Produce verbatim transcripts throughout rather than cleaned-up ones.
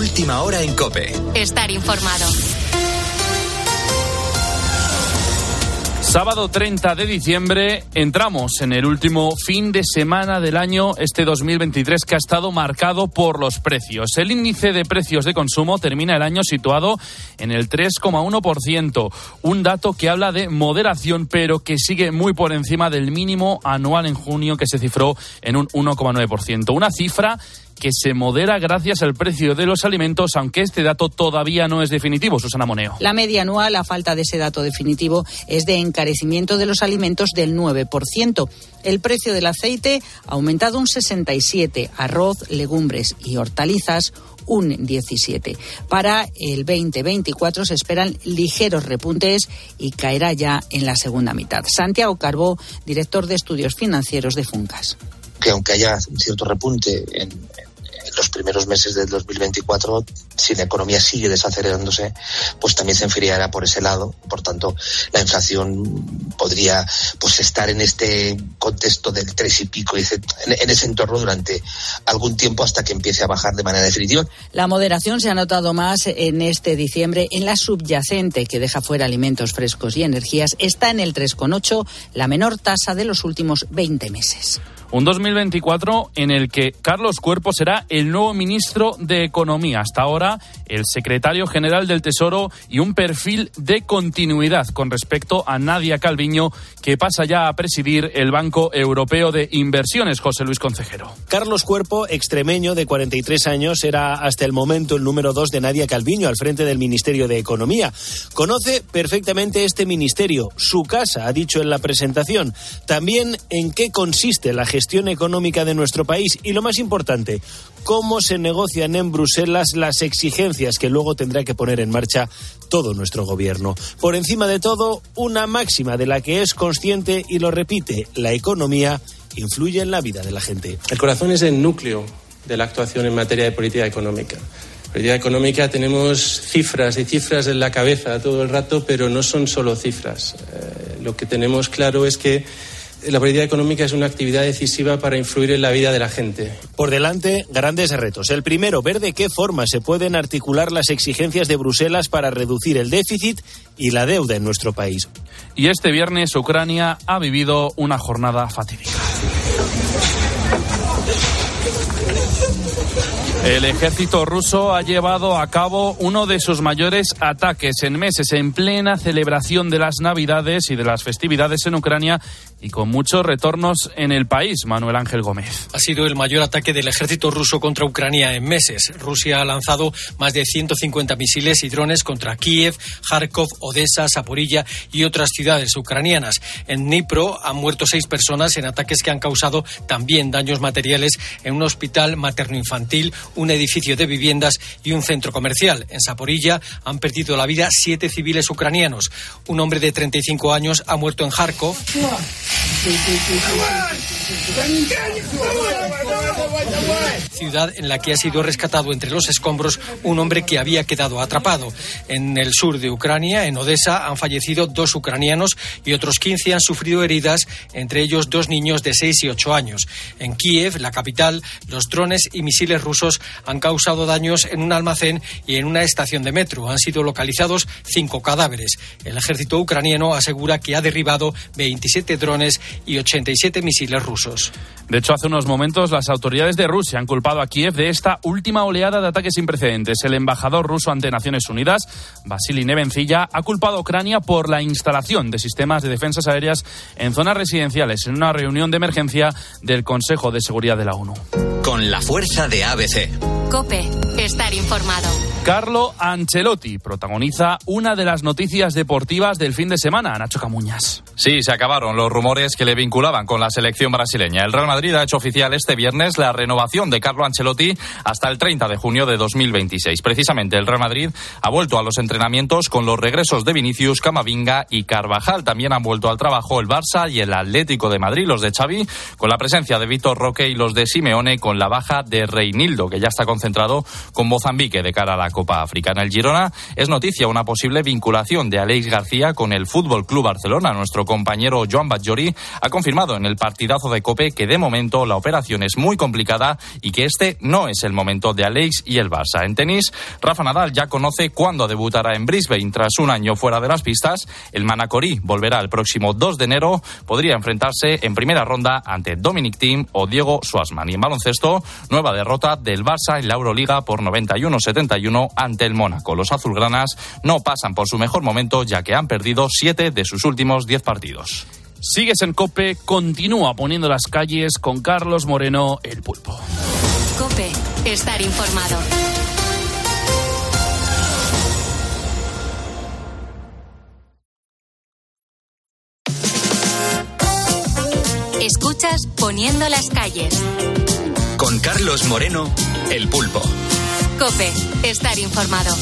Última hora en COPE. Estar informado. Sábado treinta de diciembre, entramos en el último fin de semana del año, este dos mil veintitrés, que ha estado marcado por los precios. El índice de precios de consumo termina el año situado en el tres coma uno por ciento, un dato que habla de moderación, pero que sigue muy por encima del mínimo anual en junio, que se cifró en un uno coma nueve por ciento. Una cifra que se modera gracias al precio de los alimentos, aunque este dato todavía no es definitivo. Susana Moneo. La media anual, a falta de ese dato definitivo, es de encarecimiento de los alimentos del nueve por ciento. El precio del aceite ha aumentado un sesenta y siete por ciento, arroz, legumbres y hortalizas un diecisiete por ciento. Para el veinte veinticuatro se esperan ligeros repuntes y caerá ya en la segunda mitad. Santiago Carbó, director de estudios financieros de Funcas. Que aunque haya un cierto repunte en, en los primeros meses del dos mil veinticuatro, si la economía sigue desacelerándose, pues también se enfriará por ese lado. Por tanto, la inflación podría pues estar en este contexto del tres y pico, en, en ese entorno durante algún tiempo hasta que empiece a bajar de manera definitiva. La moderación se ha notado más en este diciembre en la subyacente, que deja fuera alimentos frescos y energías. Está en el tres coma ocho, la menor tasa de los últimos veinte meses. Un dos mil veinticuatro en el que Carlos Cuerpo será el nuevo ministro de Economía. Hasta ahora, el secretario general del Tesoro y un perfil de continuidad con respecto a Nadia Calviño, que pasa ya a presidir el Banco Europeo de Inversiones. José Luis Concejero. Carlos Cuerpo, extremeño de cuarenta y tres años, era hasta el momento el número dos de Nadia Calviño al frente del Ministerio de Economía. Conoce perfectamente este ministerio, su casa, ha dicho en la presentación. También en qué consiste la gestión gestión económica de nuestro país y, lo más importante, cómo se negocian en Bruselas las exigencias que luego tendrá que poner en marcha todo nuestro gobierno. Por encima de todo, una máxima de la que es consciente y lo repite: la economía influye en la vida de la gente. El corazón es el núcleo de la actuación en materia de política económica. En política económica tenemos cifras y cifras en la cabeza todo el rato, pero no son solo cifras. Eh, lo que tenemos claro es que la política económica es una actividad decisiva para influir en la vida de la gente. Por delante, grandes retos. El primero, ver de qué forma se pueden articular las exigencias de Bruselas para reducir el déficit y la deuda en nuestro país. Y este viernes Ucrania ha vivido una jornada fatídica. El ejército ruso ha llevado a cabo uno de sus mayores ataques en meses, en plena celebración de las Navidades y de las festividades en Ucrania, y con muchos retornos en el país. Manuel Ángel Gómez. Ha sido el mayor ataque del ejército ruso contra Ucrania en meses. Rusia ha lanzado más de ciento cincuenta misiles y drones contra Kiev, Kharkov, Odessa, Zaporilla y otras ciudades ucranianas. En Dnipro han muerto seis personas en ataques que han causado también daños materiales en un hospital materno-infantil, un edificio de viviendas y un centro comercial. En Zaporilla han perdido la vida siete civiles ucranianos. Un hombre de treinta y cinco años ha muerto en Kharkov. Ciudad en la que ha sido rescatado entre los escombros un hombre que había quedado atrapado. En el sur de Ucrania, en Odessa, han fallecido dos ucranianos y otros quince han sufrido heridas, entre ellos dos niños de seis y ocho años. En Kiev, la capital, los drones y misiles rusos han causado daños en un almacén y en una estación de metro. Han sido localizados cinco cadáveres. El ejército ucraniano asegura que ha derribado veintisiete drones y ochenta y siete misiles rusos. De hecho, hace unos momentos las autoridades de Rusia han culpado a Kiev de esta última oleada de ataques sin precedentes. El embajador ruso ante Naciones Unidas, Vasily Nevencilla, ha culpado a Ucrania por la instalación de sistemas de defensas aéreas en zonas residenciales en una reunión de emergencia del Consejo de Seguridad de la ONU. Con la fuerza de A B C. COPE, estar informado. Carlo Ancelotti protagoniza una de las noticias deportivas del fin de semana. Nacho Camuñas. Sí, se acabaron los rumores que le vinculaban con la selección brasileña. El Real Madrid ha hecho oficial este viernes la renovación de Carlo Ancelotti hasta el treinta de junio de dos mil veintiséis. Precisamente el Real Madrid ha vuelto a los entrenamientos con los regresos de Vinicius, Camavinga y Carvajal. También han vuelto al trabajo el Barça y el Atlético de Madrid, los de Xavi, con la presencia de Vitor Roque, y los de Simeone con la baja de Reinildo, que ya está concentrado con Mozambique de cara a la Copa África. En el Girona es noticia una posible vinculación de Alex García con el Fútbol Club Barcelona. Nuestro compañero Joan Batllori ha confirmado en el partidazo de COPE que de momento la operación es muy complicada y que este no es el momento de Alex y el Barça. En tenis, Rafa Nadal ya conoce cuándo debutará en Brisbane tras un año fuera de las pistas. El manacorí volverá el próximo dos de enero. Podría enfrentarse en primera ronda ante Dominic Thiem o Diego Schwartzman. Y en baloncesto, nueva derrota del Barça en la Euroliga por noventa y uno setenta y uno ante el Mónaco. Los azulgranas no pasan por su mejor momento, ya que han perdido siete de sus últimos diez partidos. Sigues en COPE, continúa poniendo las calles con Carlos Moreno, el Pulpo. COPE, estar informado. Escuchas Poniendo las calles. Con Carlos Moreno, el Pulpo. COPE, estar informado.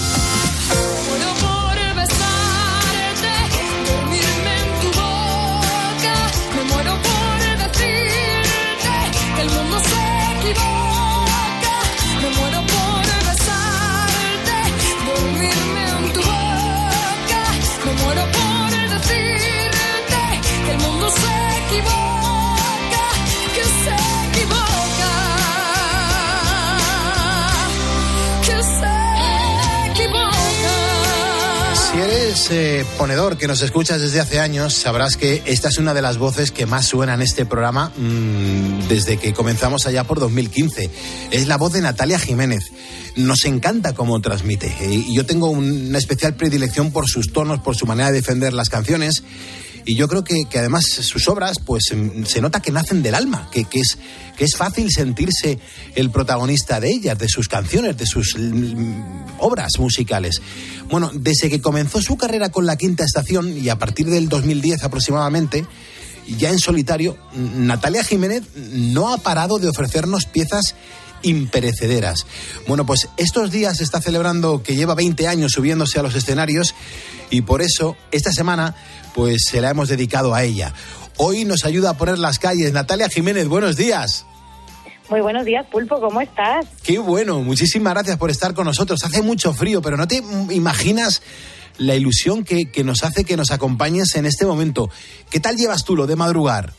Si eres eh, ponedor que nos escuchas desde hace años, sabrás que esta es una de las voces que más suena en este programa mmm, desde que comenzamos allá por dos mil quince. Es la voz de Natalia Jiménez. Nos encanta cómo transmite. Y yo tengo una especial predilección por sus tonos, por su manera de defender las canciones. Y yo creo que, que además sus obras, pues se nota que nacen del alma, que, que, es, que es fácil sentirse el protagonista de ellas, de sus canciones, de sus mm, obras musicales. Bueno, desde que comenzó su carrera con La Quinta Estación y a partir del dos mil diez aproximadamente, ya en solitario, Natalia Jiménez no ha parado de ofrecernos piezas imperecederas. Bueno, pues estos días se está celebrando que lleva veinte años subiéndose a los escenarios y por eso esta semana pues se la hemos dedicado a ella. Hoy nos ayuda a poner las calles Natalia Jiménez, buenos días. Muy buenos días, Pulpo, ¿cómo estás? Qué bueno, muchísimas gracias por estar con nosotros. Hace mucho frío, pero no te imaginas la ilusión que, que nos hace que nos acompañes en este momento. ¿Qué tal llevas tú lo de madrugar?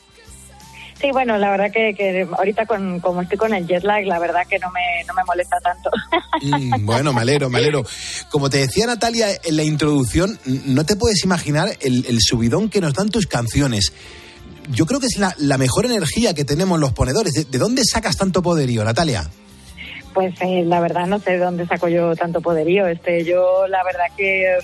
Sí, bueno, la verdad que, que ahorita con, como estoy con el jet lag, la verdad que no me, no me molesta tanto. Mm, bueno, me alegro, me alegro. Como te decía Natalia en la introducción, no te puedes imaginar el, el subidón que nos dan tus canciones. Yo creo que es la, la mejor energía que tenemos los ponedores. ¿De, de dónde sacas tanto poderío, Natalia? Pues eh, la verdad no sé de dónde saco yo tanto poderío. Este, yo la verdad que eh,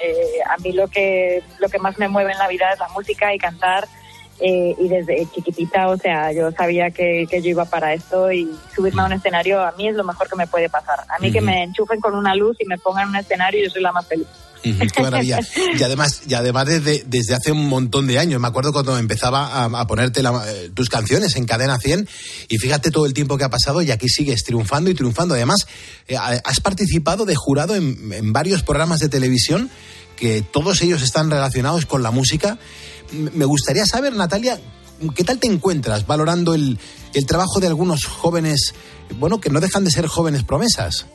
a mí lo que, lo que más me mueve en la vida es la música y cantar. Eh, y desde chiquitita, o sea, yo sabía que, que yo iba para esto y subirme a un escenario a mí es lo mejor que me puede pasar. A mí uh-huh. que me enchufen con una luz y me pongan en un escenario, yo soy la más feliz. Uh-huh, qué maravilla. Y además, y además desde, desde hace un montón de años, me acuerdo cuando empezaba a, a ponerte la, tus canciones en Cadena cien y fíjate todo el tiempo que ha pasado y aquí sigues triunfando y triunfando. Además, eh, has participado de jurado en, en varios programas de televisión que todos ellos están relacionados con la música. Me gustaría saber, Natalia, ¿qué tal te encuentras valorando el, el trabajo de algunos jóvenes, bueno, que no dejan de ser jóvenes promesas?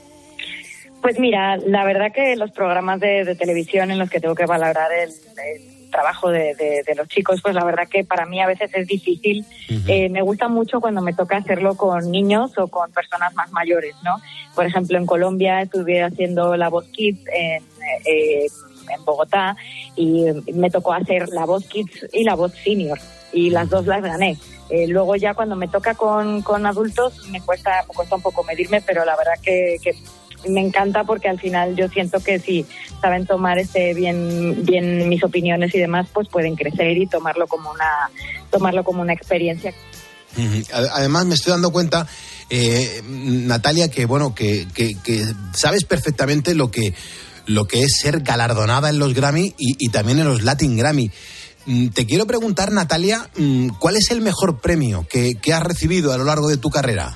Pues mira, la verdad que los programas de, de televisión en los que tengo que valorar el, el trabajo de, de, de los chicos, pues la verdad que para mí a veces es difícil. Uh-huh. Eh, me gusta mucho cuando me toca hacerlo con niños o con personas más mayores, ¿no? Por ejemplo, en Colombia estuve haciendo La Voz Kids en... Eh, en Bogotá y me tocó hacer la voz Kids y la voz Senior y las dos las gané. Eh, luego ya cuando me toca con, con adultos me cuesta, me cuesta un poco medirme, pero la verdad que, que me encanta porque al final yo siento que si saben tomar este bien, bien mis opiniones y demás, pues pueden crecer y tomarlo como una, tomarlo como una experiencia. Además me estoy dando cuenta, eh, Natalia, que bueno, que, que, que sabes perfectamente lo que lo que es ser galardonada en los Grammy y, y también en los Latin Grammy. Te quiero preguntar, Natalia, ¿cuál es el mejor premio que, que has recibido a lo largo de tu carrera?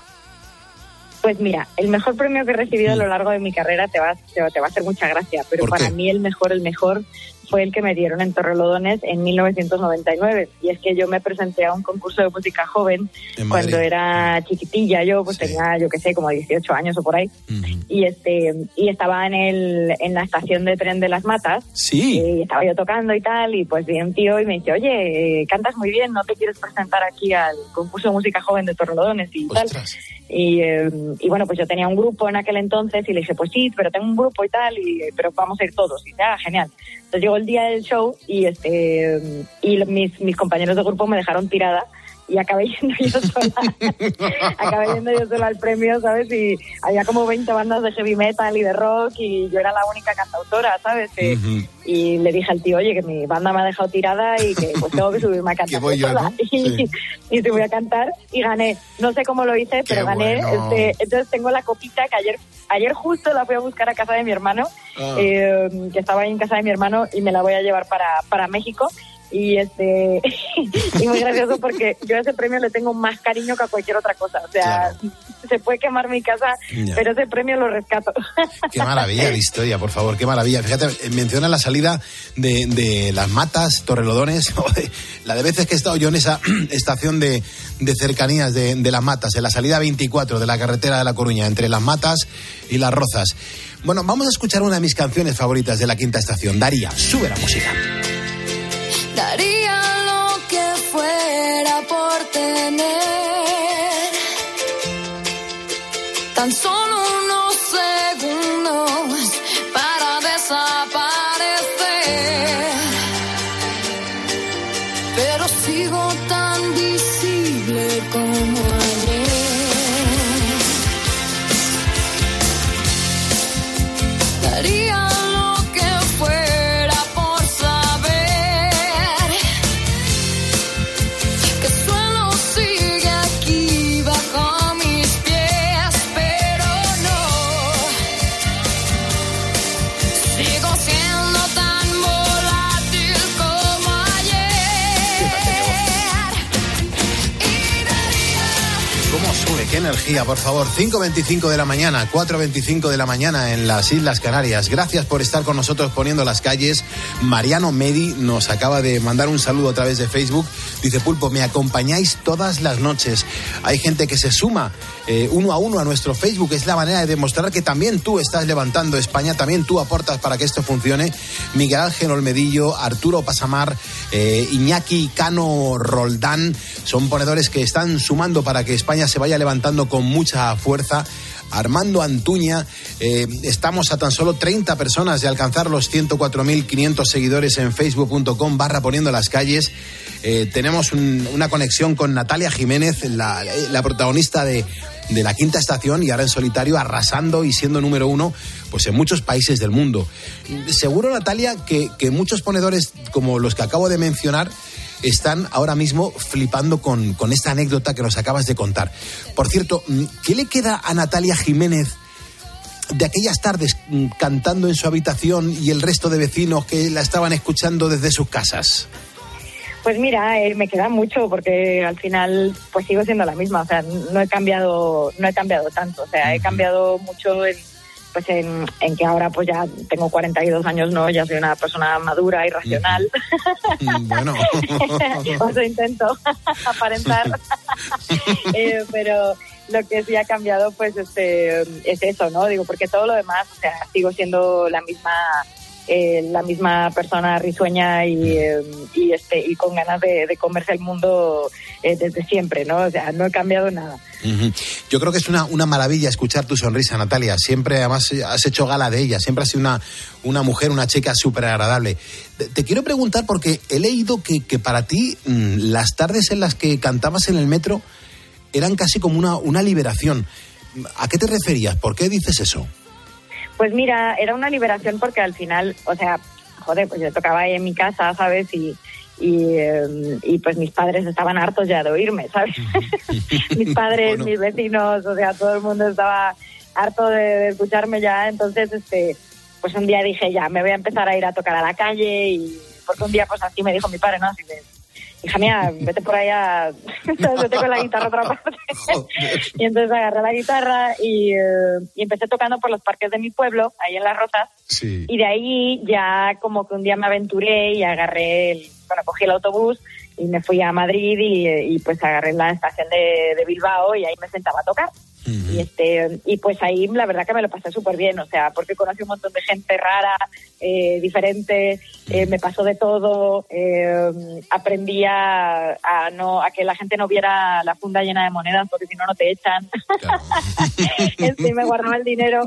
Pues mira, el mejor premio que he recibido a lo largo de mi carrera te va, te, te va a hacer mucha gracia, pero para mí el mejor, el mejor fue el que me dieron en Torrelodones en mil novecientos noventa y nueve. Y es que yo me presenté a un concurso de música joven cuando era chiquitilla. Yo pues sí. tenía, yo qué sé, como dieciocho años o por ahí. Uh-huh. Y este y estaba en el en la estación de tren de Las Matas. Sí. Y estaba yo tocando y tal, y pues vi un tío y me dice, oye, eh, cantas muy bien, ¿no te quieres presentar aquí al concurso de música joven de Torrelodones y Ostras. tal? Y, eh, y bueno, pues yo tenía un grupo en aquel entonces y le dije, pues sí, pero tengo un grupo y tal, y pero vamos a ir todos. Y dice, ah, genial. Entonces llegó el día del show y este y mis, mis compañeros de grupo me dejaron tirada y acabé yendo yo sola. acabé yendo yo sola al premio, ¿sabes? Y había como veinte bandas de heavy metal y de rock y yo era la única cantautora, ¿sabes? Uh-huh. Y le dije al tío, oye, que mi banda me ha dejado tirada y que pues tengo que subirme a cantar voy yo, sola. ¿no? Y, sí. y te voy a cantar y gané. No sé cómo lo hice, pero Qué gané. Bueno. Este, entonces tengo la copita que ayer ayer justo la fui a buscar a casa de mi hermano, oh. eh, que estaba ahí en casa de mi hermano, y me la voy a llevar para, para México. Y este y muy gracioso porque yo a ese premio le tengo más cariño que a cualquier otra cosa. O sea, claro. se puede quemar mi casa, ya. pero ese premio lo rescato. Qué maravilla de historia, por favor, qué maravilla. Fíjate, menciona la salida de, de Las Matas, Torrelodones, la de veces que he estado yo en esa estación de, de cercanías de, de Las Matas, en la salida veinticuatro de la carretera de La Coruña, entre Las Matas y Las Rozas. Bueno, vamos a escuchar una de mis canciones favoritas de la quinta estación. Daría, sube la música. Daría lo que fuera por tener tan solo unos segundos para desaparecer, pero sigo tan visible como ayer. Daría Qué energía, por favor. cinco veinticinco de la mañana, cuatro veinticinco de la mañana en las Islas Canarias. Gracias por estar con nosotros poniendo las calles. Mariano Medi nos acaba de mandar un saludo a través de Facebook. Dice, Pulpo, me acompañáis todas las noches. Hay gente que se suma eh, uno a uno a nuestro Facebook. Es la manera de demostrar que también tú estás levantando España, también tú aportas para que esto funcione. Miguel Ángel Olmedillo, Arturo Pasamar, eh, Iñaki Cano Roldán, son ponedores que están sumando para que España se vaya levantando con mucha fuerza. Armando Antuña, eh, estamos a tan solo treinta personas de alcanzar los ciento cuatro mil quinientos seguidores en facebook punto com barra poniendo las calles. Eh, tenemos un, una conexión con Natalia Jiménez, la, la protagonista de, de la quinta estación, y ahora en solitario arrasando y siendo número uno pues en muchos países del mundo. Seguro, Natalia, que, que muchos ponedores como los que acabo de mencionar están ahora mismo flipando con, con esta anécdota que nos acabas de contar. Por cierto, ¿qué le queda a Natalia Jiménez de aquellas tardes cantando en su habitación y el resto de vecinos que la estaban escuchando desde sus casas? Pues mira, eh, me queda mucho porque al final pues sigo siendo la misma. O sea, no he cambiado, no he cambiado tanto. O sea, uh-huh. he cambiado mucho en... pues en, en que ahora pues ya tengo cuarenta y dos años, ¿no? Ya soy una persona madura y racional. Bueno. Pues intento aparentar. eh, pero lo que sí ha cambiado pues este es eso, ¿no? Digo, porque todo lo demás, o sea, sigo siendo la misma eh, la misma persona risueña y, eh, y este y con ganas de, de comerse el mundo eh, desde siempre, ¿no? O sea, no he cambiado nada. Uh-huh. Yo creo que es una, una maravilla escuchar tu sonrisa, Natalia. Siempre, además, has hecho gala de ella. Siempre has sido una, una mujer, una chica súper agradable. Te, te quiero preguntar, porque he leído que, que para ti mmm, las tardes en las que cantabas en el metro eran casi como una, una liberación. ¿A qué te referías? ¿Por qué dices eso? Pues mira, era una liberación porque al final, o sea, joder, pues yo tocaba ahí en mi casa, ¿sabes? Y... Y, eh, y pues mis padres estaban hartos ya de oírme, ¿sabes? mis padres, bueno. mis vecinos, o sea, todo el mundo estaba harto de, de escucharme ya. Entonces, este, pues un día dije, ya, me voy a empezar a ir a tocar a la calle. Y porque un día pues así me dijo mi padre, ¿no? Así de, hija mía, vete por allá, vete con la guitarra a otra parte. Y entonces agarré la guitarra y, uh, y empecé tocando por los parques de mi pueblo, ahí en Las Rozas. Sí. Y de ahí ya como que un día me aventuré y agarré, el, bueno, cogí el autobús y me fui a Madrid y, y pues agarré la estación de, de Bilbao y ahí me sentaba a tocar. Uh-huh. Y este y pues ahí la verdad que me lo pasé súper bien, o sea, porque conocí un montón de gente rara, eh, diferente, uh-huh. eh, me pasó de todo, eh, aprendí a, a no a que la gente no viera la funda llena de monedas porque si no no te echan. Claro. este, me guardaba el dinero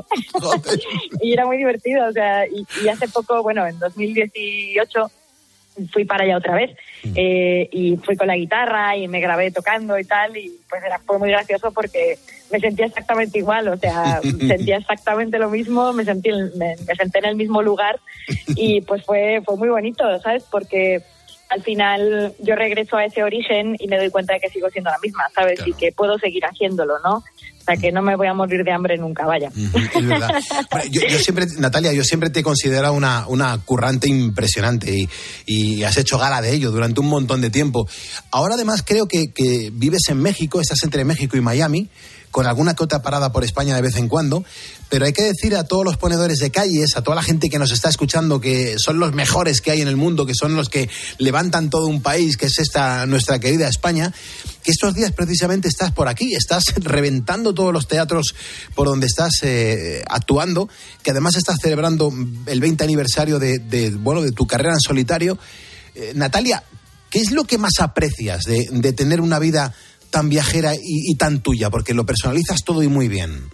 y era muy divertido, o sea, y, y hace poco, bueno, en dos mil dieciocho fui para allá otra vez eh, y fui con la guitarra y me grabé tocando y tal, y pues era, fue muy gracioso porque me sentía exactamente igual, o sea, sentía exactamente lo mismo, me sentí me, me senté en el mismo lugar y pues fue fue muy bonito, ¿sabes? Porque al final yo regreso a ese origen y me doy cuenta de que sigo siendo la misma, ¿sabes? Claro. Y que puedo seguir haciéndolo, ¿no? O sea, que no me voy a morir de hambre nunca, vaya. Es verdad. Bueno, yo, yo siempre, Natalia, yo siempre te he considerado una, una currante impresionante y, y has hecho gala de ello durante un montón de tiempo. Ahora además creo que, que vives en México, estás entre México y Miami, con alguna que otra parada por España de vez en cuando, pero hay que decir a todos los ponedores de calles, a toda la gente que nos está escuchando, que son los mejores que hay en el mundo, que son los que levantan todo un país, que es esta nuestra querida España, que estos días precisamente estás por aquí, estás reventando todos los teatros por donde estás eh, actuando, que además estás celebrando el veinte aniversario de, de, bueno, de tu carrera en solitario. Eh, Natalia, ¿qué es lo que más aprecias de, de tener una vida tan viajera y, y tan tuya? Porque lo personalizas todo y muy bien.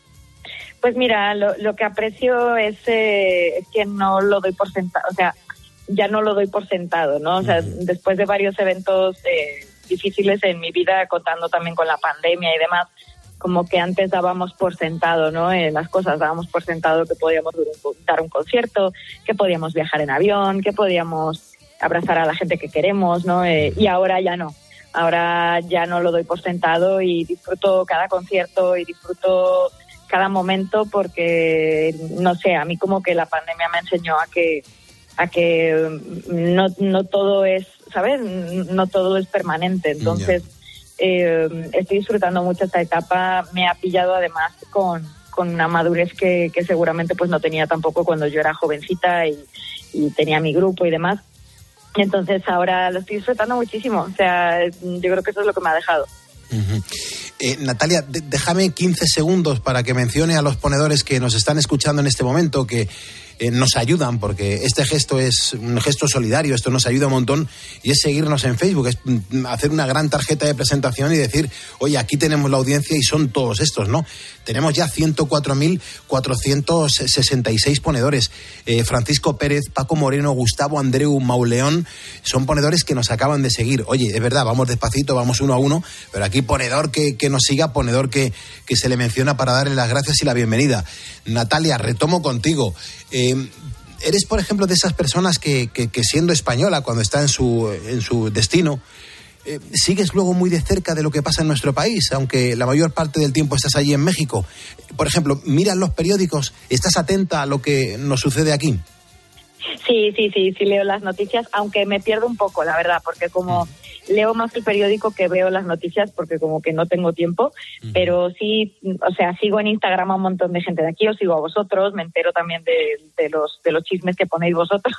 Pues mira, lo, lo que aprecio es, eh, es que no lo doy por sentado, o sea, ya no lo doy por sentado, ¿no? O sea, uh-huh. después de varios eventos eh, difíciles en mi vida, contando también con la pandemia y demás, como que antes dábamos por sentado, ¿no? Eh, las cosas dábamos por sentado que podíamos dar un concierto, que podíamos viajar en avión, que podíamos abrazar a la gente que queremos, ¿no? Eh, y ahora ya no. Ahora ya no lo doy por sentado y disfruto cada concierto y disfruto cada momento porque, no sé, a mí como que la pandemia me enseñó a que a que no, no todo es, ¿sabes? No todo es permanente. Entonces, yeah. eh, estoy disfrutando mucho esta etapa. Me ha pillado además con, con una madurez que, que seguramente pues no tenía tampoco cuando yo era jovencita y, y tenía mi grupo y demás. Entonces ahora lo estoy disfrutando muchísimo, o sea, yo creo que eso es lo que me ha dejado. Uh-huh. Eh, Natalia, de- déjame quince segundos para que mencione a los ponedores que nos están escuchando en este momento, que eh, nos ayudan, porque este gesto es un gesto solidario, esto nos ayuda un montón, y es seguirnos en Facebook, es hacer una gran tarjeta de presentación y decir, oye, aquí tenemos la audiencia y son todos estos, ¿no? Tenemos ya ciento cuatro mil cuatrocientos sesenta y seis ponedores. Eh, Francisco Pérez, Paco Moreno, Gustavo Andreu, Mauleón, son ponedores que nos acaban de seguir. Oye, es verdad, vamos despacito, vamos uno a uno, pero aquí ponedor que, que nos siga, ponedor que, que se le menciona para darle las gracias y la bienvenida. Natalia, retomo contigo. Eh, eres, por ejemplo, de esas personas que, que, que siendo española, cuando está en su, en su destino, Eh, sigues luego muy de cerca de lo que pasa en nuestro país, aunque la mayor parte del tiempo estás allí en México. Por ejemplo, miras los periódicos, ¿estás atenta a lo que nos sucede aquí? Sí, sí, sí, sí leo las noticias, aunque me pierdo un poco, la verdad, porque como leo más el periódico que veo las noticias, porque como que no tengo tiempo, uh-huh. pero sí, o sea, sigo en Instagram a un montón de gente de aquí, os sigo a vosotros, me entero también de, de los de los chismes que ponéis vosotros.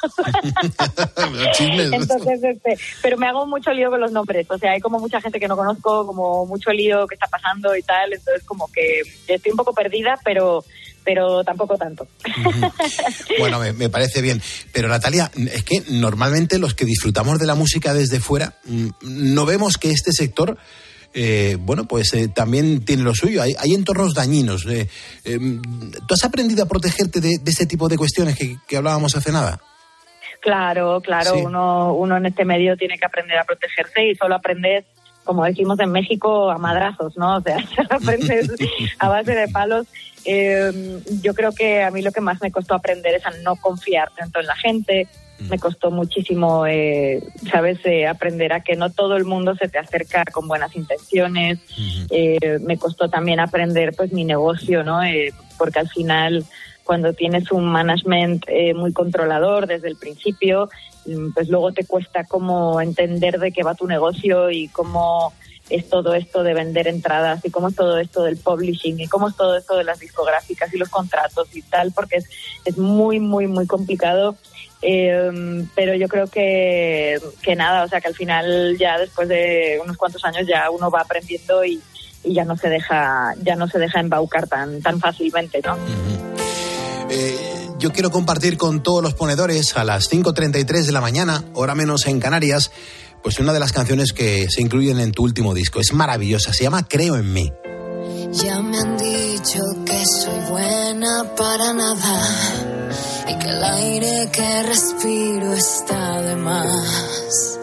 Chismes. Entonces, este, pero me hago mucho lío con los nombres, o sea, hay como mucha gente que no conozco, como mucho lío que está pasando y tal, entonces como que estoy un poco perdida, pero pero tampoco tanto. Uh-huh. Bueno, me, me parece bien. Pero Natalia, es que normalmente los que disfrutamos de la música desde fuera, no vemos que este sector, eh, bueno, pues eh, también tiene lo suyo. Hay, hay entornos dañinos. Eh, eh, ¿Tú has aprendido a protegerte de, de este tipo de cuestiones que, que hablábamos hace nada? Claro, claro. Sí. Uno, uno en este medio tiene que aprender a protegerse y solo aprendes, como decimos en México, a madrazos, ¿no? O sea, aprendes a base de palos. Eh, yo creo que a mí lo que más me costó aprender es a no confiar tanto en la gente. Me costó muchísimo, eh, ¿sabes? Eh, aprender a que no todo el mundo se te acerca con buenas intenciones. Uh-huh. Eh, me costó también aprender, pues, mi negocio, ¿no? Eh, porque al final, cuando tienes un management eh, muy controlador desde el principio, pues luego te cuesta como entender de qué va tu negocio y cómo es todo esto de vender entradas y cómo es todo esto del publishing y cómo es todo esto de las discográficas y los contratos y tal, porque es, es muy, muy, muy complicado. Eh, pero yo creo que, que nada, o sea que al final ya después de unos cuantos años ya uno va aprendiendo y, y ya no se deja ya no se deja embaucar tan, tan fácilmente, ¿no? Uh-huh. eh, yo quiero compartir con todos los ponedores a las cinco treinta y tres de la mañana, hora menos en Canarias, pues una de las canciones que se incluyen en tu último disco. Es maravillosa, se llama Creo en mí. Ya me han dicho que soy buena para nada y que el aire que respiro está de más.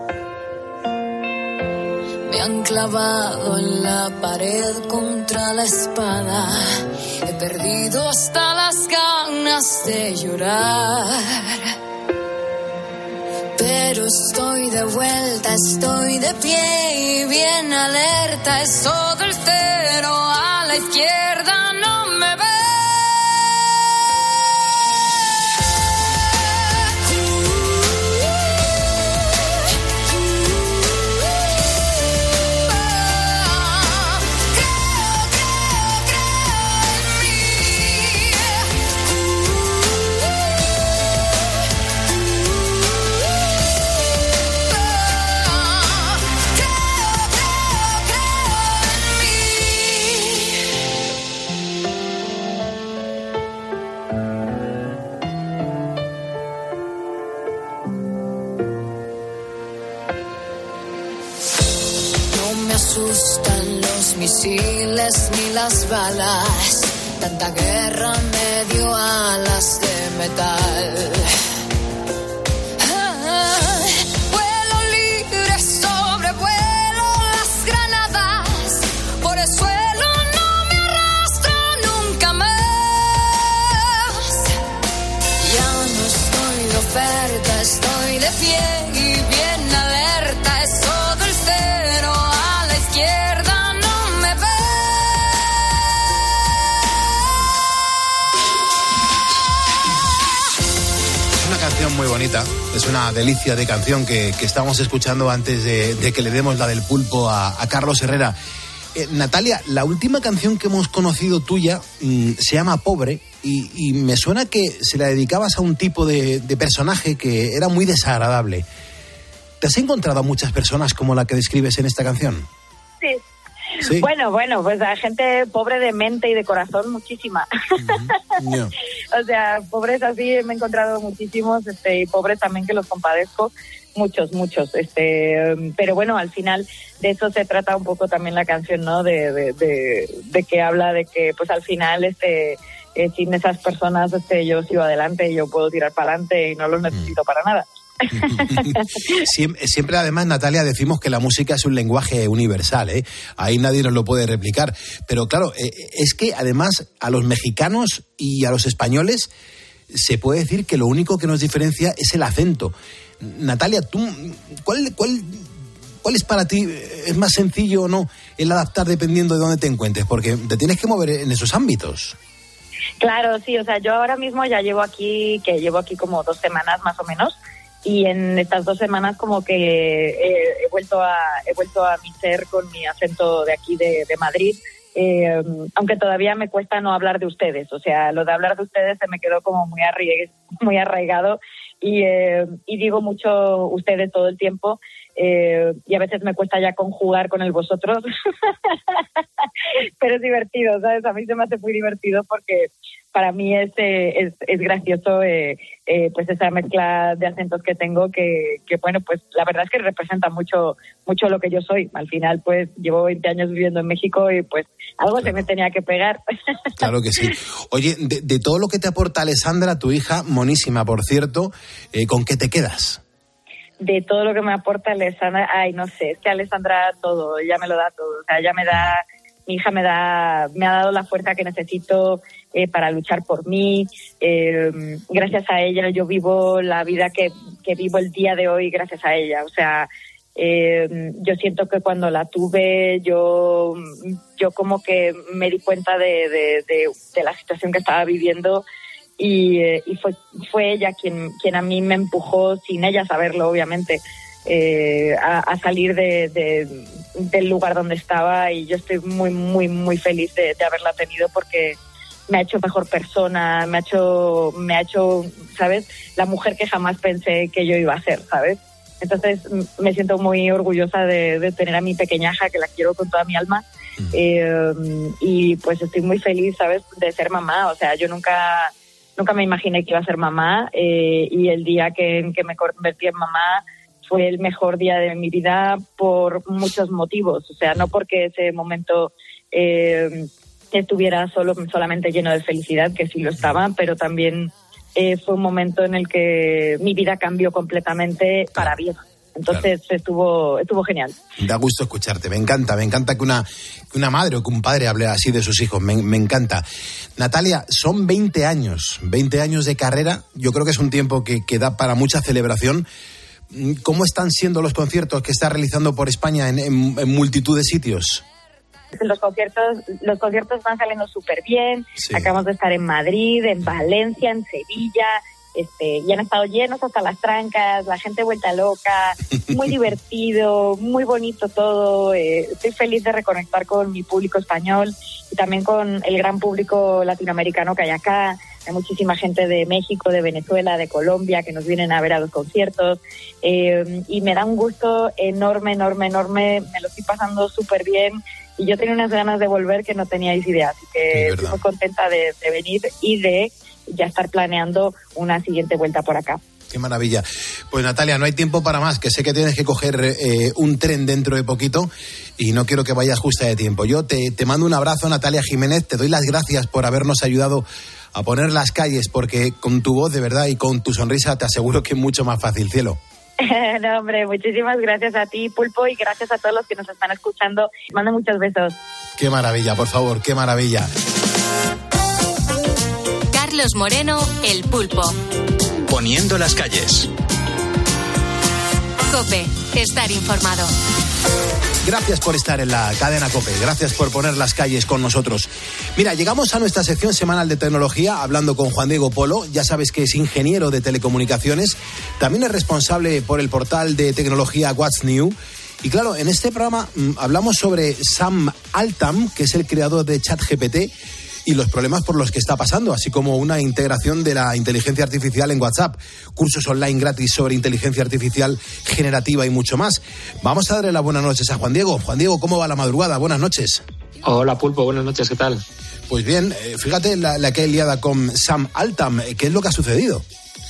Me han clavado en la pared contra la espada. He perdido hasta las ganas de llorar. Pero estoy de vuelta, estoy de pie y bien alerta. Es todo el cero a la izquierda, no me ve. Asustan los misiles ni las balas. Tanta guerra me dio alas de metal. Ah, vuelo libre, sobrevuelo las granadas. Por el suelo no me arrastro nunca más. Ya no estoy de oferta, estoy de pie y bien alerta. Es todo el cero. Izquierda no me ve. Es una canción muy bonita, es una delicia de canción que, que estamos escuchando antes de, de que le demos la del pulpo a, a Carlos Herrera. Eh, Natalia, la última canción que hemos conocido tuya mmm, se llama Pobre y, y me suena que se la dedicabas a un tipo de, de personaje que era muy desagradable. ¿Te has encontrado a muchas personas como la que describes en esta canción? Sí. Sí. Bueno, bueno, pues a gente pobre de mente y de corazón, muchísima. Uh-huh. Yeah. O sea, pobres así me he encontrado muchísimos, este, y pobres también que los compadezco, muchos, muchos. Este, pero bueno, al final de eso se trata un poco también la canción, ¿no? De, de, de, de que habla de que, pues al final, este, eh, sin esas personas, este, yo sigo adelante, yo puedo tirar para adelante y no los necesito uh-huh. para nada. Siempre, siempre además, Natalia, decimos que la música es un lenguaje universal, ¿eh? Ahí nadie nos lo puede replicar, pero claro, eh, es que además a los mexicanos y a los españoles se puede decir que lo único que nos diferencia es el acento. Natalia, tú, ¿cuál, cuál, cuál es para ti, es más sencillo o no el adaptar dependiendo de dónde te encuentres? Porque te tienes que mover en esos ámbitos. Claro, sí, o sea, yo ahora mismo ya llevo aquí, que llevo aquí como dos semanas más o menos. Y en estas dos semanas como que eh, he vuelto a he vuelto a mi ser con mi acento de aquí de, de Madrid, eh, aunque todavía me cuesta no hablar de ustedes, o sea, lo de hablar de ustedes se me quedó como muy arraigado, muy arraigado y, eh, y digo mucho ustedes todo el tiempo, eh, y a veces me cuesta ya conjugar con el vosotros, pero es divertido, ¿sabes? A mí se me hace muy divertido porque para mí es, eh, es, es gracioso eh, eh, pues esa mezcla de acentos que tengo que, que, bueno, pues la verdad es que representa mucho mucho lo que yo soy. Al final, pues llevo veinte años viviendo en México y pues algo claro. se me tenía que pegar. Claro que sí. Oye, de, de todo lo que te aporta Alessandra, tu hija, monísima, por cierto, eh, ¿con qué te quedas? De todo lo que me aporta Alessandra, ay, no sé, es que Alessandra todo, ella me lo da todo. O sea, ella me da... Mi hija me da, me ha dado la fuerza que necesito eh, para luchar por mí. Eh, gracias a ella yo vivo la vida que, que vivo el día de hoy gracias a ella. O sea, Eh, yo siento que cuando la tuve, yo, yo como que me di cuenta de, de, de, de la situación que estaba viviendo y, eh, y fue, fue ella quien, quien a mí me empujó, sin ella saberlo, obviamente, eh, a, a salir de, de, del lugar donde estaba, y yo estoy muy, muy, muy feliz de, de haberla tenido porque me ha hecho mejor persona, me ha hecho, me ha hecho, ¿sabes?, la mujer que jamás pensé que yo iba a ser, ¿sabes? Entonces me siento muy orgullosa de, de tener a mi pequeñaja, que la quiero con toda mi alma. Mm. Eh, y pues estoy muy feliz, ¿sabes?, de ser mamá. O sea, yo nunca nunca me imaginé que iba a ser mamá, eh, y el día que, en que me convertí en mamá fue el mejor día de mi vida por muchos motivos. O sea, no porque ese momento eh, estuviera solo solamente lleno de felicidad, que sí lo estaba, pero también Eh, fue un momento en el que mi vida cambió completamente para bien. Entonces claro. estuvo estuvo genial. Da gusto escucharte, me encanta, me encanta que una, que una madre o que un padre hable así de sus hijos, me, me encanta. Natalia, son veinte años, veinte años de carrera, yo creo que es un tiempo que, que da para mucha celebración. ¿Cómo están siendo los conciertos que estás realizando por España en, en, en multitud de sitios? Los conciertos, los conciertos están saliendo súper bien. Sí. Acabamos de estar en Madrid, en Valencia, en Sevilla, este, y han estado llenos hasta las trancas, la gente vuelta loca, muy divertido, muy bonito todo. Eh, estoy feliz de reconectar con mi público español y también con el gran público latinoamericano que hay acá. Hay muchísima gente de México, de Venezuela, de Colombia que nos vienen a ver a los conciertos, eh, y me da un gusto enorme, enorme, enorme. Me lo estoy pasando súper bien. Y yo tenía unas ganas de volver que no teníais idea, así que estoy muy contenta de, de venir y de ya estar planeando una siguiente vuelta por acá. Qué maravilla. Pues Natalia, no hay tiempo para más, que sé que tienes que coger eh, un tren dentro de poquito y no quiero que vayas justa de tiempo. Yo te, te mando un abrazo, Natalia Jiménez, te doy las gracias por habernos ayudado a poner las calles, porque con tu voz de verdad y con tu sonrisa te aseguro que es mucho más fácil, cielo. No, hombre, muchísimas gracias a ti, Pulpo, y gracias a todos los que nos están escuchando. Mando muchos besos. Qué maravilla, por favor, qué maravilla. Carlos Moreno, El Pulpo. Poniendo las calles. COPE, estar informado. Gracias por estar en la cadena COPE, gracias por poner las calles con nosotros. Mira, llegamos a nuestra sección semanal de tecnología hablando con Juan Diego Polo. Ya sabes que es ingeniero de telecomunicaciones, también es responsable por el portal de tecnología What's New. Y claro, en este programa mmm, hablamos sobre Sam Altman, que es el creador de ChatGPT, y los problemas por los que está pasando, así como una integración de la inteligencia artificial en WhatsApp, cursos online gratis sobre inteligencia artificial generativa y mucho más. Vamos a darle las buenas noches a Juan Diego. Juan Diego, ¿cómo va la madrugada? Buenas noches. Hola, Pulpo, buenas noches, ¿qué tal? Pues bien, fíjate la, la que hay liada con Sam Altman. ¿Qué es lo que ha sucedido?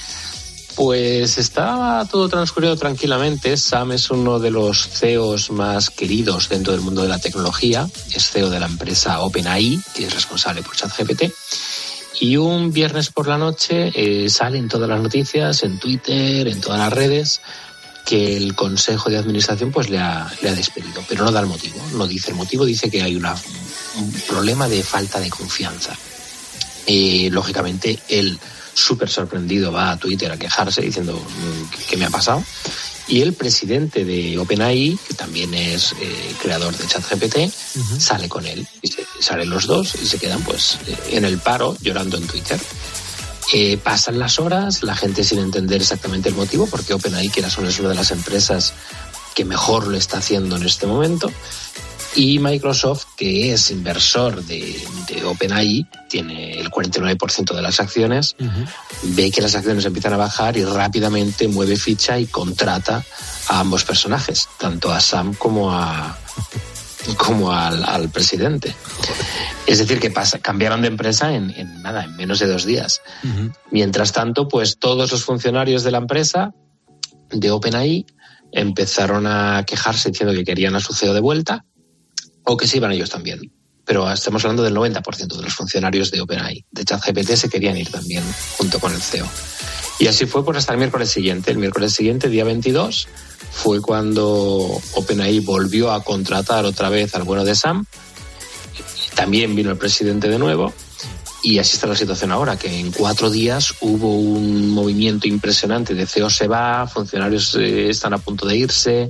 Pues estaba todo transcurrido tranquilamente. Sam es uno de los C E Os más queridos dentro del mundo de la tecnología. Es C E O de la empresa OpenAI, que es responsable por ChatGPT. Y un viernes por la noche eh, salen todas las noticias en Twitter, en todas las redes, que el Consejo de Administración pues le ha, le ha despedido. Pero no da el motivo, no dice el motivo, dice que hay una, un problema de falta de confianza. Eh, lógicamente, él, súper sorprendido, va a Twitter a quejarse diciendo ¿qué me ha pasado? Y el presidente de OpenAI, que también es eh, creador de ChatGPT, uh-huh. sale con él. Y se, salen los dos y se quedan pues en el paro llorando en Twitter. Eh, pasan las horas, la gente sin entender exactamente el motivo, porque OpenAI, que es una de las empresas que mejor lo está haciendo en este momento. Y Microsoft, que es inversor de, de OpenAI, tiene el cuarenta y nueve por ciento de las acciones, uh-huh. ve que las acciones empiezan a bajar y rápidamente mueve ficha y contrata a ambos personajes, tanto a Sam como a como al, al presidente. Es decir, que pasa, cambiaron de empresa en, en nada, en menos de dos días. Uh-huh. Mientras tanto, pues todos los funcionarios de la empresa de OpenAI empezaron a quejarse diciendo que querían a su C E O de vuelta, o que se iban ellos también. Pero estamos hablando del noventa por ciento de los funcionarios de OpenAI, de ChatGPT, se querían ir también junto con el C E O. Y así fue pues hasta el miércoles siguiente. El miércoles siguiente, día veintidós, fue cuando OpenAI volvió a contratar otra vez al bueno de Sam. También vino el presidente de nuevo. Y así está la situación ahora, que en cuatro días hubo un movimiento impresionante de C E O se va, funcionarios eh, están a punto de irse,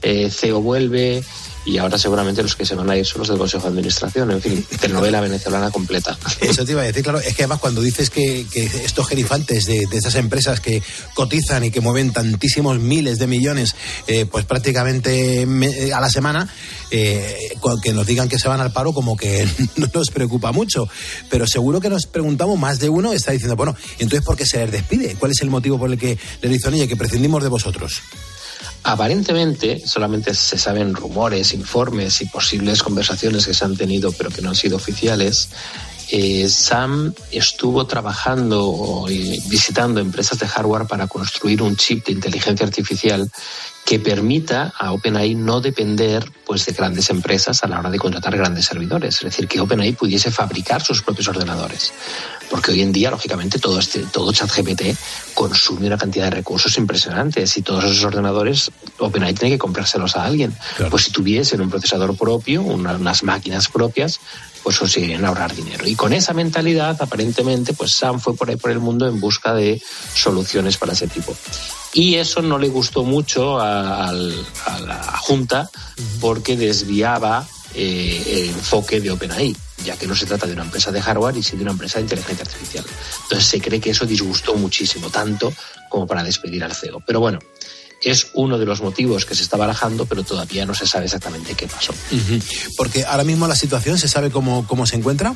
eh, C E O vuelve, y ahora seguramente los que se van a ir son los del Consejo de Administración. En fin, telenovela venezolana completa. Eso te iba a decir, claro, es que además cuando dices que, que estos gerifantes de, de esas empresas que cotizan y que mueven tantísimos miles de millones, eh, pues prácticamente me, a la semana, eh, que nos digan que se van al paro, como que no nos preocupa mucho. Pero seguro que nos preguntamos, más de uno está diciendo, bueno, entonces ¿por qué se les despide? ¿Cuál es el motivo por el que le dicen, oye, que prescindimos de vosotros? Aparentemente solamente se saben rumores, informes y posibles conversaciones que se han tenido pero que no han sido oficiales. Eh, Sam estuvo trabajando y visitando empresas de hardware para construir un chip de inteligencia artificial que permita a OpenAI no depender pues, de grandes empresas a la hora de contratar grandes servidores. Es decir, que OpenAI pudiese fabricar sus propios ordenadores. Porque hoy en día, lógicamente, todo, este, todo ChatGPT consume una cantidad de recursos impresionantes y todos esos ordenadores OpenAI tiene que comprárselos a alguien. Claro. Pues si tuviesen un procesador propio, una, unas máquinas propias, pues conseguirían ahorrar dinero. Y con esa mentalidad, aparentemente, pues Sam fue por ahí por el mundo en busca de soluciones para ese tipo. Y eso no le gustó mucho a, a, a la Junta porque desviaba eh, el enfoque de OpenAI, ya que no se trata de una empresa de hardware y sí de una empresa de inteligencia artificial. Entonces se cree que eso disgustó muchísimo, tanto como para despedir al C E O. Pero bueno, es uno de los motivos que se está barajando, pero todavía no se sabe exactamente qué pasó. Uh-huh. Porque ahora mismo la situación, ¿se sabe cómo, cómo se encuentra?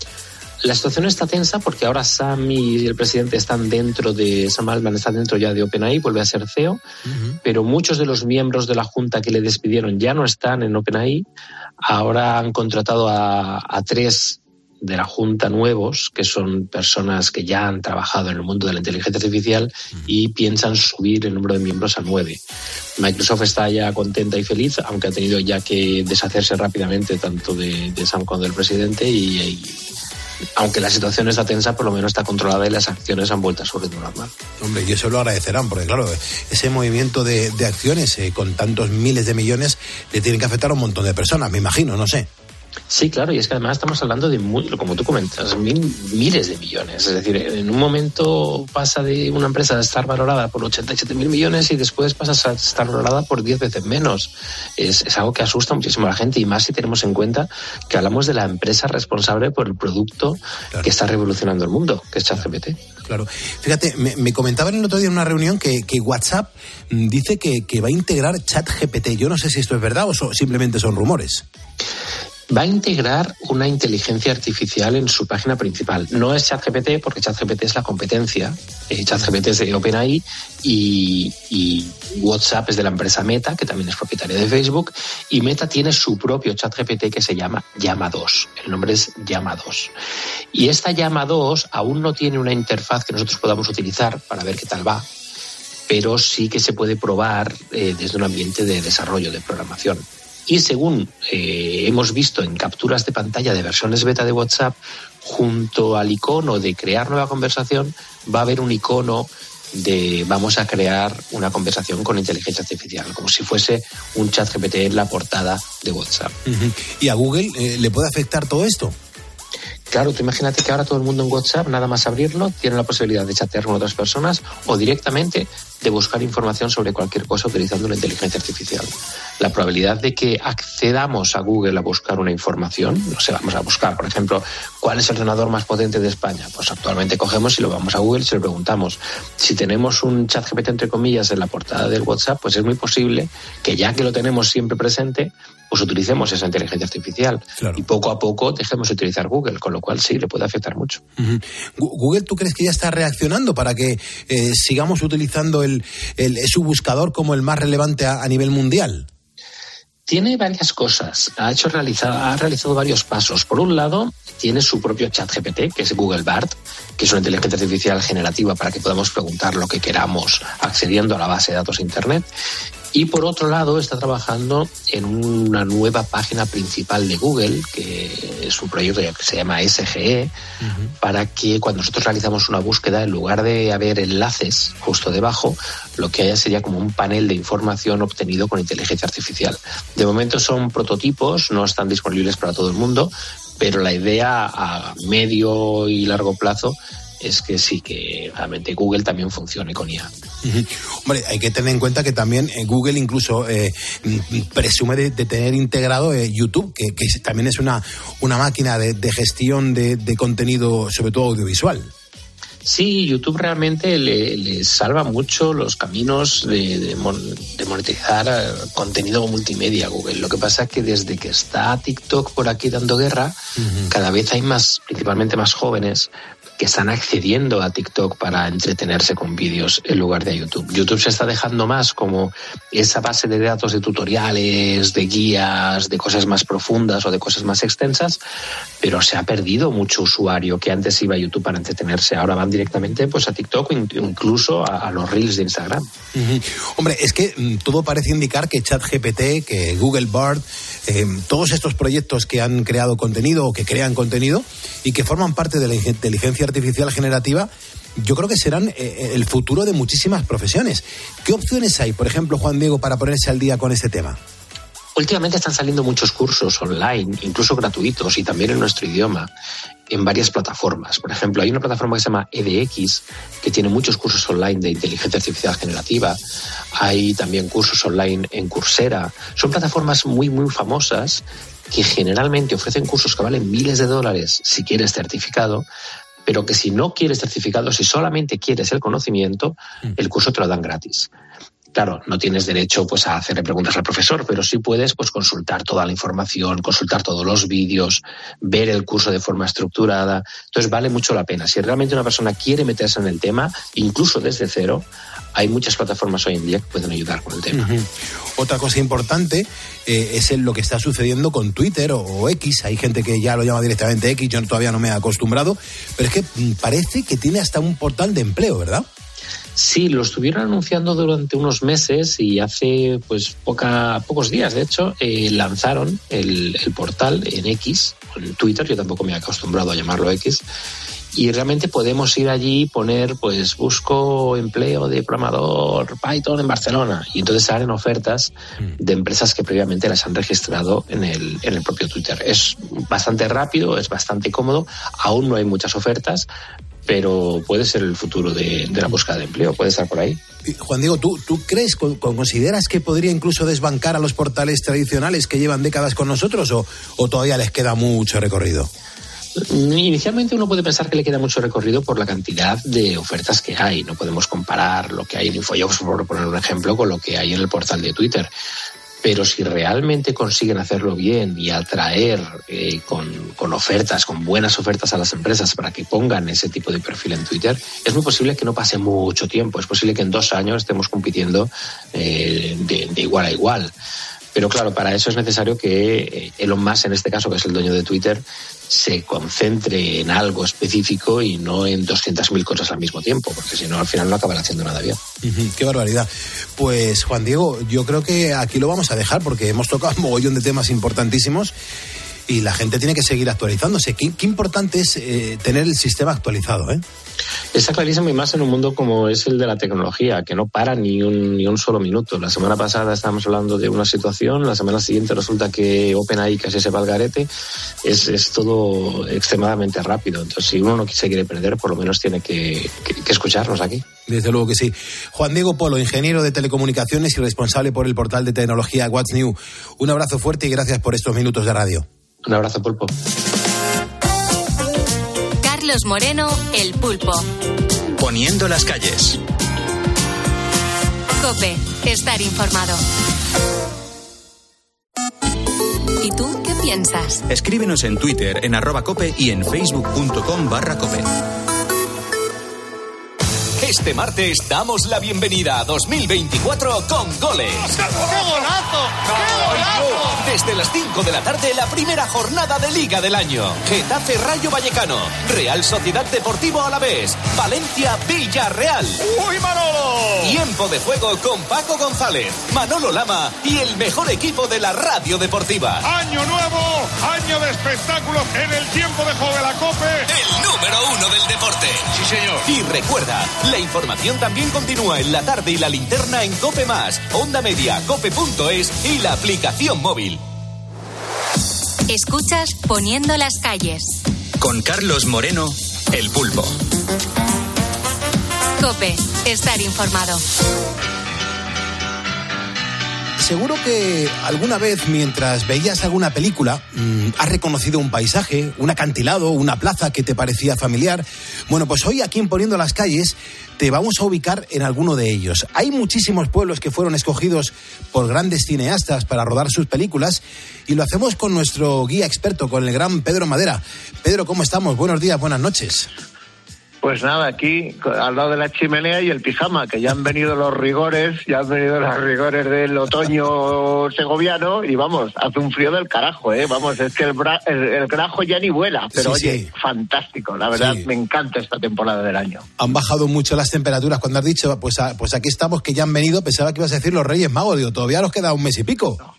La situación está tensa porque ahora Sam y el presidente están dentro de, Sam Altman está dentro ya de OpenAI, vuelve a ser C E O, uh-huh. Pero muchos de los miembros de la junta que le despidieron ya no están en OpenAI. Ahora han contratado a, a tres de la junta nuevos, que son personas que ya han trabajado en el mundo de la inteligencia artificial uh-huh. y piensan subir el número de miembros a nueve. Microsoft está ya contenta y feliz, aunque ha tenido ya que deshacerse rápidamente tanto de, de Sam como del presidente y, y aunque la situación está tensa, por lo menos está controlada y las acciones han vuelto a su ritmo normal. Hombre, y eso lo agradecerán, porque claro, ese movimiento de, de acciones eh, con tantos miles de millones le tienen que afectar a un montón de personas, me imagino, no sé. Sí, claro, y es que además estamos hablando de, muy, como tú comentas, mil, miles de millones. Es decir, en un momento pasa de una empresa de estar valorada por ochenta y siete mil millones y después pasa a estar valorada por diez veces menos. Es, es algo que asusta muchísimo a la gente, y más si tenemos en cuenta que hablamos de la empresa responsable por el producto claro. que está revolucionando el mundo, que es ChatGPT. Claro. Fíjate, me, me comentaban el otro día en una reunión que, que WhatsApp dice que, que va a integrar ChatGPT. Yo no sé si esto es verdad o so, simplemente son rumores. Va a integrar una inteligencia artificial en su página principal. No es ChatGPT, porque ChatGPT es la competencia. Eh, ChatGPT es de OpenAI y, y WhatsApp es de la empresa Meta, que también es propietaria de Facebook. Y Meta tiene su propio ChatGPT que se llama Llama dos. El nombre es Llama dos. Y esta Llama dos aún no tiene una interfaz que nosotros podamos utilizar para ver qué tal va, pero sí que se puede probar eh, desde un ambiente de desarrollo, de programación. Y según eh, hemos visto en capturas de pantalla de versiones beta de WhatsApp, junto al icono de crear nueva conversación, va a haber un icono de vamos a crear una conversación con inteligencia artificial, como si fuese un ChatGPT en la portada de WhatsApp. Uh-huh. ¿Y a Google eh, le puede afectar todo esto? Claro, tú imagínate que ahora todo el mundo en WhatsApp, nada más abrirlo, tiene la posibilidad de chatear con otras personas o directamente de buscar información sobre cualquier cosa utilizando la inteligencia artificial. La probabilidad de que accedamos a Google a buscar una información, no sé, vamos a buscar, por ejemplo, ¿cuál es el ordenador más potente de España? Pues actualmente cogemos y lo vamos a Google y se lo preguntamos. Si tenemos un ChatGPT, entre comillas, en la portada del WhatsApp, pues es muy posible que, ya que lo tenemos siempre presente, pues utilicemos esa inteligencia artificial. Claro. Y poco a poco dejemos de utilizar Google, con lo cual sí, le puede afectar mucho. Uh-huh. Google, ¿tú crees que ya está reaccionando para que eh, sigamos utilizando el, el, su buscador como el más relevante a, a nivel mundial? Tiene varias cosas. Ha hecho realizar, ha realizado varios pasos. Por un lado, tiene su propio ChatGPT, que es Google Bard, que es una inteligencia artificial generativa para que podamos preguntar lo que queramos accediendo a la base de datos de Internet. Y por otro lado, está trabajando en una nueva página principal de Google, que es un proyecto que se llama S G E, uh-huh. para que cuando nosotros realizamos una búsqueda, en lugar de haber enlaces justo debajo, lo que haya sería como un panel de información obtenido con inteligencia artificial. De momento son prototipos, no están disponibles para todo el mundo, pero la idea a medio y largo plazo es que sí, que realmente Google también funcione con I A. Uh-huh. Hombre, hay que tener en cuenta que también eh, Google incluso eh, presume de, de tener integrado eh, YouTube, que, que también es una, una máquina de, de gestión de, de contenido, sobre todo audiovisual. Sí, YouTube realmente le, le salva mucho los caminos de, de, mon, de monetizar contenido multimedia a Google. Lo que pasa es que desde que está TikTok por aquí dando guerra, uh-huh. cada vez hay más, principalmente más jóvenes, que están accediendo a TikTok para entretenerse con vídeos en lugar de a YouTube. YouTube se está dejando más como esa base de datos de tutoriales, de guías, de cosas más profundas o de cosas más extensas, pero se ha perdido mucho usuario que antes iba a YouTube para entretenerse. Ahora van directamente pues a TikTok o incluso a, a los Reels de Instagram. Uh-huh. Hombre, es que mm, todo parece indicar que ChatGPT, que Google Bard, eh, todos estos proyectos que han creado contenido o que crean contenido y que forman parte de la inteligencia artificial generativa, yo creo que serán eh, el futuro de muchísimas profesiones. ¿Qué opciones hay, por ejemplo, Juan Diego, para ponerse al día con este tema? Últimamente están saliendo muchos cursos online, incluso gratuitos y también en nuestro idioma, en varias plataformas. Por ejemplo, hay una plataforma que se llama E D X, que tiene muchos cursos online de inteligencia artificial generativa. Hay también cursos online en Coursera. Son plataformas muy, muy famosas que generalmente ofrecen cursos que valen miles de dólares si quieres certificado, pero que si no quieres certificado, si solamente quieres el conocimiento, el curso te lo dan gratis. Claro, no tienes derecho pues a hacerle preguntas al profesor, pero sí puedes pues consultar toda la información, consultar todos los vídeos, ver el curso de forma estructurada. Entonces vale mucho la pena. Si realmente una persona quiere meterse en el tema, incluso desde cero, hay muchas plataformas hoy en día que pueden ayudar con el tema. Uh-huh. Otra cosa importante eh, es el, lo que está sucediendo con Twitter o, o X. Hay gente que ya lo llama directamente X, yo todavía no me he acostumbrado, pero es que mm, parece que tiene hasta un portal de empleo, ¿verdad? Sí, lo estuvieron anunciando durante unos meses y hace pues poca, pocos días, de hecho, eh, lanzaron el, el portal en X, en Twitter, yo tampoco me he acostumbrado a llamarlo X, y realmente podemos ir allí y poner, pues, busco empleo de programador Python en Barcelona, y entonces salen ofertas de empresas que previamente las han registrado en el, en el propio Twitter. Es bastante rápido, es bastante cómodo, aún no hay muchas ofertas, pero puede ser el futuro de, de la búsqueda de empleo, puede estar por ahí. Juan Diego, ¿tú, tú crees, consideras que podría incluso desbancar a los portales tradicionales que llevan décadas con nosotros o, o todavía les queda mucho recorrido? Inicialmente uno puede pensar que le queda mucho recorrido por la cantidad de ofertas que hay. No podemos comparar lo que hay en InfoJobs, por poner un ejemplo, con lo que hay en el portal de Twitter. Pero si realmente consiguen hacerlo bien y atraer eh, con, con ofertas, con buenas ofertas a las empresas para que pongan ese tipo de perfil en Twitter, es muy posible que no pase mucho tiempo. Es posible que en dos años estemos compitiendo eh, de, de igual a igual. Pero claro, para eso es necesario que Elon Musk, en este caso, que es el dueño de Twitter, se concentre en algo específico y no en doscientas mil cosas al mismo tiempo, porque si no, al final no acabará haciendo nada bien. Uh-huh, qué barbaridad. Pues, Juan Diego, yo creo que aquí lo vamos a dejar porque hemos tocado un mogollón de temas importantísimos y la gente tiene que seguir actualizándose. Qué, qué importante es eh, tener el sistema actualizado, ¿eh? Está clarísimo, y más en un mundo como es el de la tecnología, que no para ni un, ni un solo minuto. La semana pasada estábamos hablando de una situación, la semana siguiente resulta que OpenAI casi se va al garete. Es, es todo extremadamente rápido. Entonces, si uno no se quiere perder, por lo menos tiene que, que, que escucharnos aquí. Desde luego que sí. Juan Diego Polo, ingeniero de telecomunicaciones y responsable por el portal de tecnología What's New. Un abrazo fuerte y gracias por estos minutos de radio. Un abrazo, Pulpo. Carlos Moreno, El Pulpo. Poniendo las calles. COPE, estar informado. ¿Y tú qué piensas? Escríbenos en Twitter, en arroba cope y en facebook.com barra cope. Este martes damos la bienvenida a dos mil veinticuatro con goles. ¡Qué golazo! ¡Qué golazo! Desde las cinco de la tarde, la primera jornada de Liga del año. Getafe Rayo Vallecano, Real Sociedad Deportivo Alavés, Valencia Villarreal. ¡Uy, Manolo! Tiempo de juego con Paco González, Manolo Lama y el mejor equipo de la radio deportiva. Año nuevo, año de espectáculos en el tiempo de juego de la COPE. El número uno del deporte. Sí, señor. Y recuerda, la información también continúa en la tarde y la linterna en COPE Más, Onda Media, cope punto es y la aplicación móvil. Escuchas Poniendo las calles. Con Carlos Moreno, El Pulpo. COPE. Estar informado. Seguro que alguna vez mientras veías alguna película mmm, has reconocido un paisaje, un acantilado, una plaza que te parecía familiar. Bueno, pues hoy aquí en Poniendo las Calles te vamos a ubicar en alguno de ellos. Hay muchísimos pueblos que fueron escogidos por grandes cineastas para rodar sus películas y lo hacemos con nuestro guía experto, con el gran Pedro Madera. Pedro, ¿cómo estamos? Buenos días, buenas noches. Pues nada, aquí al lado de la chimenea y el pijama, que ya han venido los rigores, ya han venido los rigores del otoño segoviano y vamos, hace un frío del carajo, ¿eh? Vamos, es que el, bra- el, el grajo ya ni vuela, pero sí, oye, sí. Fantástico, la verdad, sí. Me encanta esta temporada del año. Han bajado mucho las temperaturas, cuando has dicho, pues, a, pues aquí estamos, que ya han venido, pensaba que ibas a decir los Reyes Magos, digo, todavía nos queda un mes y pico. No.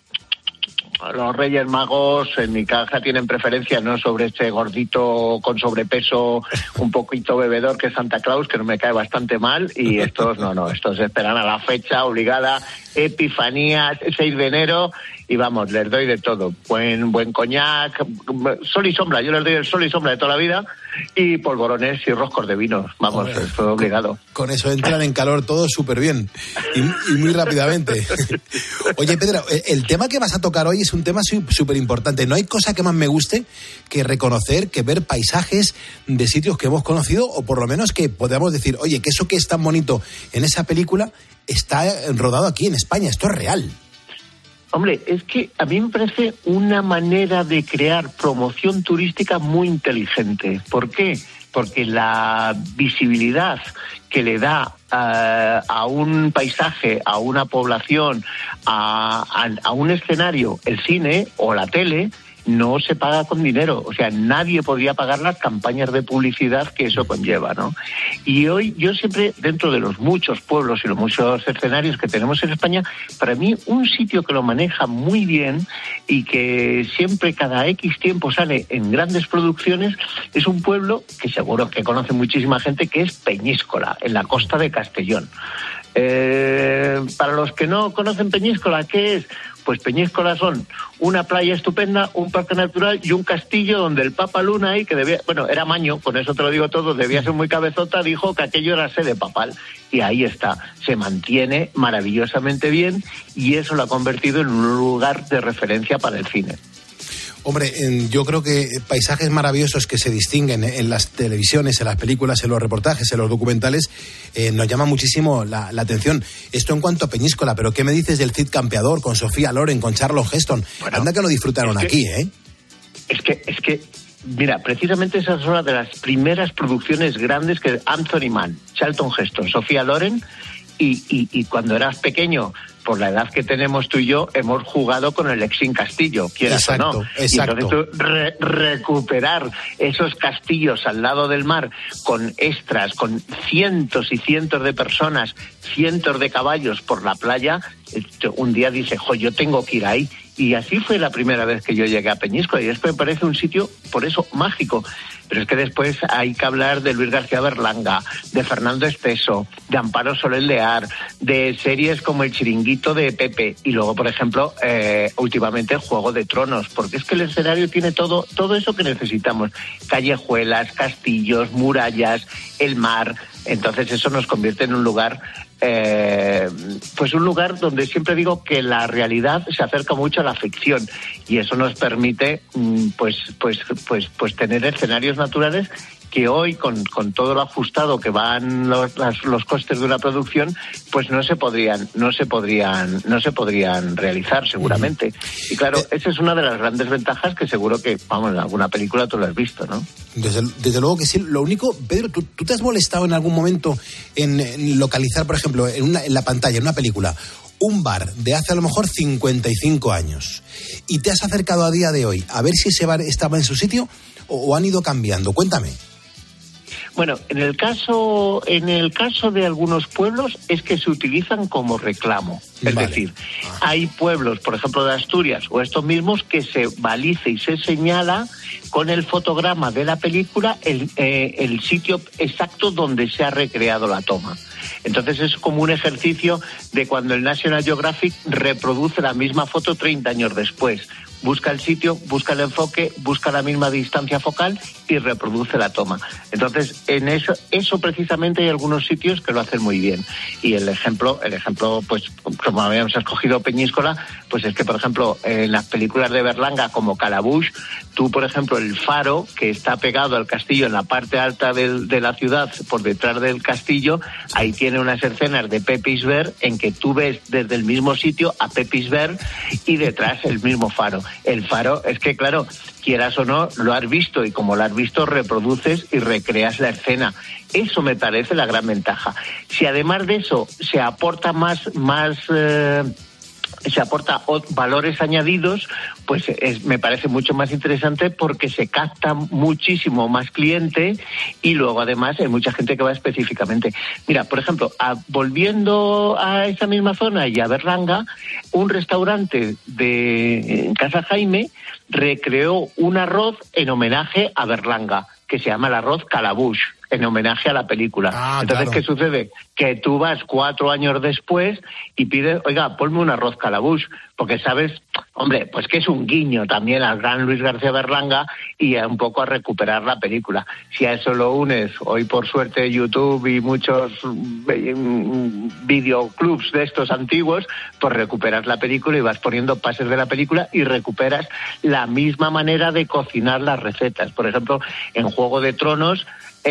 Los Reyes Magos en mi caja tienen preferencia, ¿no?, sobre este gordito con sobrepeso, un poquito bebedor que es Santa Claus, que no me cae bastante mal, y estos no, no, estos esperan a la fecha obligada, Epifanía, seis de enero, y vamos, les doy de todo, buen buen coñac, sol y sombra, yo les doy el sol y sombra de toda la vida, y polvorones y roscos de vinos, vamos, es todo obligado. Con, con eso entran en calor todos súper bien, y, y muy rápidamente. Oye, Pedro, el tema que vas a tocar hoy es un tema súper importante. No hay cosa que más me guste que reconocer, que ver paisajes de sitios que hemos conocido, o por lo menos que podamos decir, oye, que eso que es tan bonito en esa película está rodado aquí en España, esto es real. Hombre, es que a mí me parece una manera de crear promoción turística muy inteligente. ¿Por qué? Porque la visibilidad que le da uh, a un paisaje, a una población, a, a, a un escenario, el cine o la tele, no se paga con dinero. O sea, nadie podría pagar las campañas de publicidad que eso conlleva, ¿no? Y hoy yo siempre, dentro de los muchos pueblos y los muchos escenarios que tenemos en España, para mí un sitio que lo maneja muy bien y que siempre cada X tiempo sale en grandes producciones, es un pueblo que seguro que conoce muchísima gente, que es Peñíscola, en la costa de Castellón. Eh, para los que no conocen Peñíscola, ¿qué es? Pues Peñíscola son una playa estupenda, un parque natural y un castillo donde el Papa Luna, ahí que debía, bueno, era maño, con eso te lo digo todo, debía ser muy cabezota, dijo que aquello era sede papal. Y ahí está, se mantiene maravillosamente bien y eso lo ha convertido en un lugar de referencia para el cine. Hombre, yo creo que paisajes maravillosos que se distinguen en las televisiones, en las películas, en los reportajes, en los documentales, eh, nos llama muchísimo la, la atención. Esto en cuanto a Peñíscola, pero ¿qué me dices del Cid Campeador, con Sofía Loren, con Charlton Heston? Bueno, anda que lo disfrutaron es que, aquí, ¿eh? Es que, es que, mira, precisamente esa es una de las primeras producciones grandes que Anthony Mann, Charlton Heston, Sofía Loren, y, y, y cuando eras pequeño, por la edad que tenemos tú y yo, hemos jugado con el Exin Castillo, quieras o no. Exacto. Y entonces tú re- recuperar esos castillos al lado del mar con extras, con cientos y cientos de personas, cientos de caballos por la playa, un día dice, jo, yo tengo que ir ahí. Y así fue la primera vez que yo llegué a Peñíscola, y esto me parece un sitio, por eso, mágico. Pero es que después hay que hablar de Luis García Berlanga, de Fernando Esteso, de Amparo Soler Lear, de series como El Chiringuito de Pepe, y luego, por ejemplo, eh, últimamente Juego de Tronos, porque es que el escenario tiene todo, todo eso que necesitamos. Callejuelas, castillos, murallas, el mar. Entonces eso nos convierte en un lugar, eh, pues un lugar donde siempre digo que la realidad se acerca mucho a la ficción, y eso nos permite pues pues pues pues tener escenarios naturales que hoy, con, con todo lo ajustado que van los, las, los costes de una producción, pues no se podrían, no se podrían, no se podrían realizar seguramente. Uh-huh. Y claro, esa es una de las grandes ventajas que seguro que, vamos, en alguna película tú lo has visto, ¿no? Desde, desde luego que sí. Lo único, Pedro, ¿tú, tú te has molestado en algún momento en, en localizar, por ejemplo, en, una, en la pantalla, en una película, un bar de hace a lo mejor cincuenta y cinco años, y te has acercado a día de hoy a ver si ese bar estaba en su sitio o, o han ido cambiando? Cuéntame. Bueno, en el caso en el caso de algunos pueblos es que se utilizan como reclamo. Es vale. decir, ah. hay pueblos, por ejemplo, de Asturias o estos mismos, que se baliza y se señala con el fotograma de la película el, eh, el sitio exacto donde se ha recreado la toma. Entonces es como un ejercicio de cuando el National Geographic reproduce la misma foto treinta años después. busca el sitio, busca el enfoque, busca la misma distancia focal y reproduce la toma. Entonces, en eso, eso precisamente hay algunos sitios que lo hacen muy bien. Y el ejemplo, el ejemplo, pues, como habíamos escogido Peñíscola, pues es que, por ejemplo, en las películas de Berlanga como Calabush, tú, por ejemplo, el faro que está pegado al castillo en la parte alta del, de la ciudad, por detrás del castillo, ahí tiene unas escenas de Pepisberg en que tú ves desde el mismo sitio a Pepisberg y detrás el mismo faro. El faro es que, claro, quieras o no, lo has visto y como lo has visto, reproduces y recreas la escena. Eso me parece la gran ventaja. Si además de eso se aporta más, más eh, se aporta valores añadidos, pues es, me parece mucho más interesante porque se capta muchísimo más cliente y luego además hay mucha gente que va específicamente. Mira, por ejemplo, a, volviendo a esa misma zona y a Berlanga, un restaurante de Casa Jaime recreó un arroz en homenaje a Berlanga, que se llama el arroz Calabush, en homenaje a la película. Ah, Entonces, claro. ¿Qué sucede? Que tú vas cuatro años después y pides, oiga, ponme un arroz Calabush, porque sabes, hombre, pues que es un guiño también al gran Luis García Berlanga y a un poco a recuperar la película. Si a eso lo unes, hoy por suerte YouTube y muchos videoclubs de estos antiguos, pues recuperas la película y vas poniendo pases de la película y recuperas la misma manera de cocinar las recetas. Por ejemplo, en Juego de Tronos,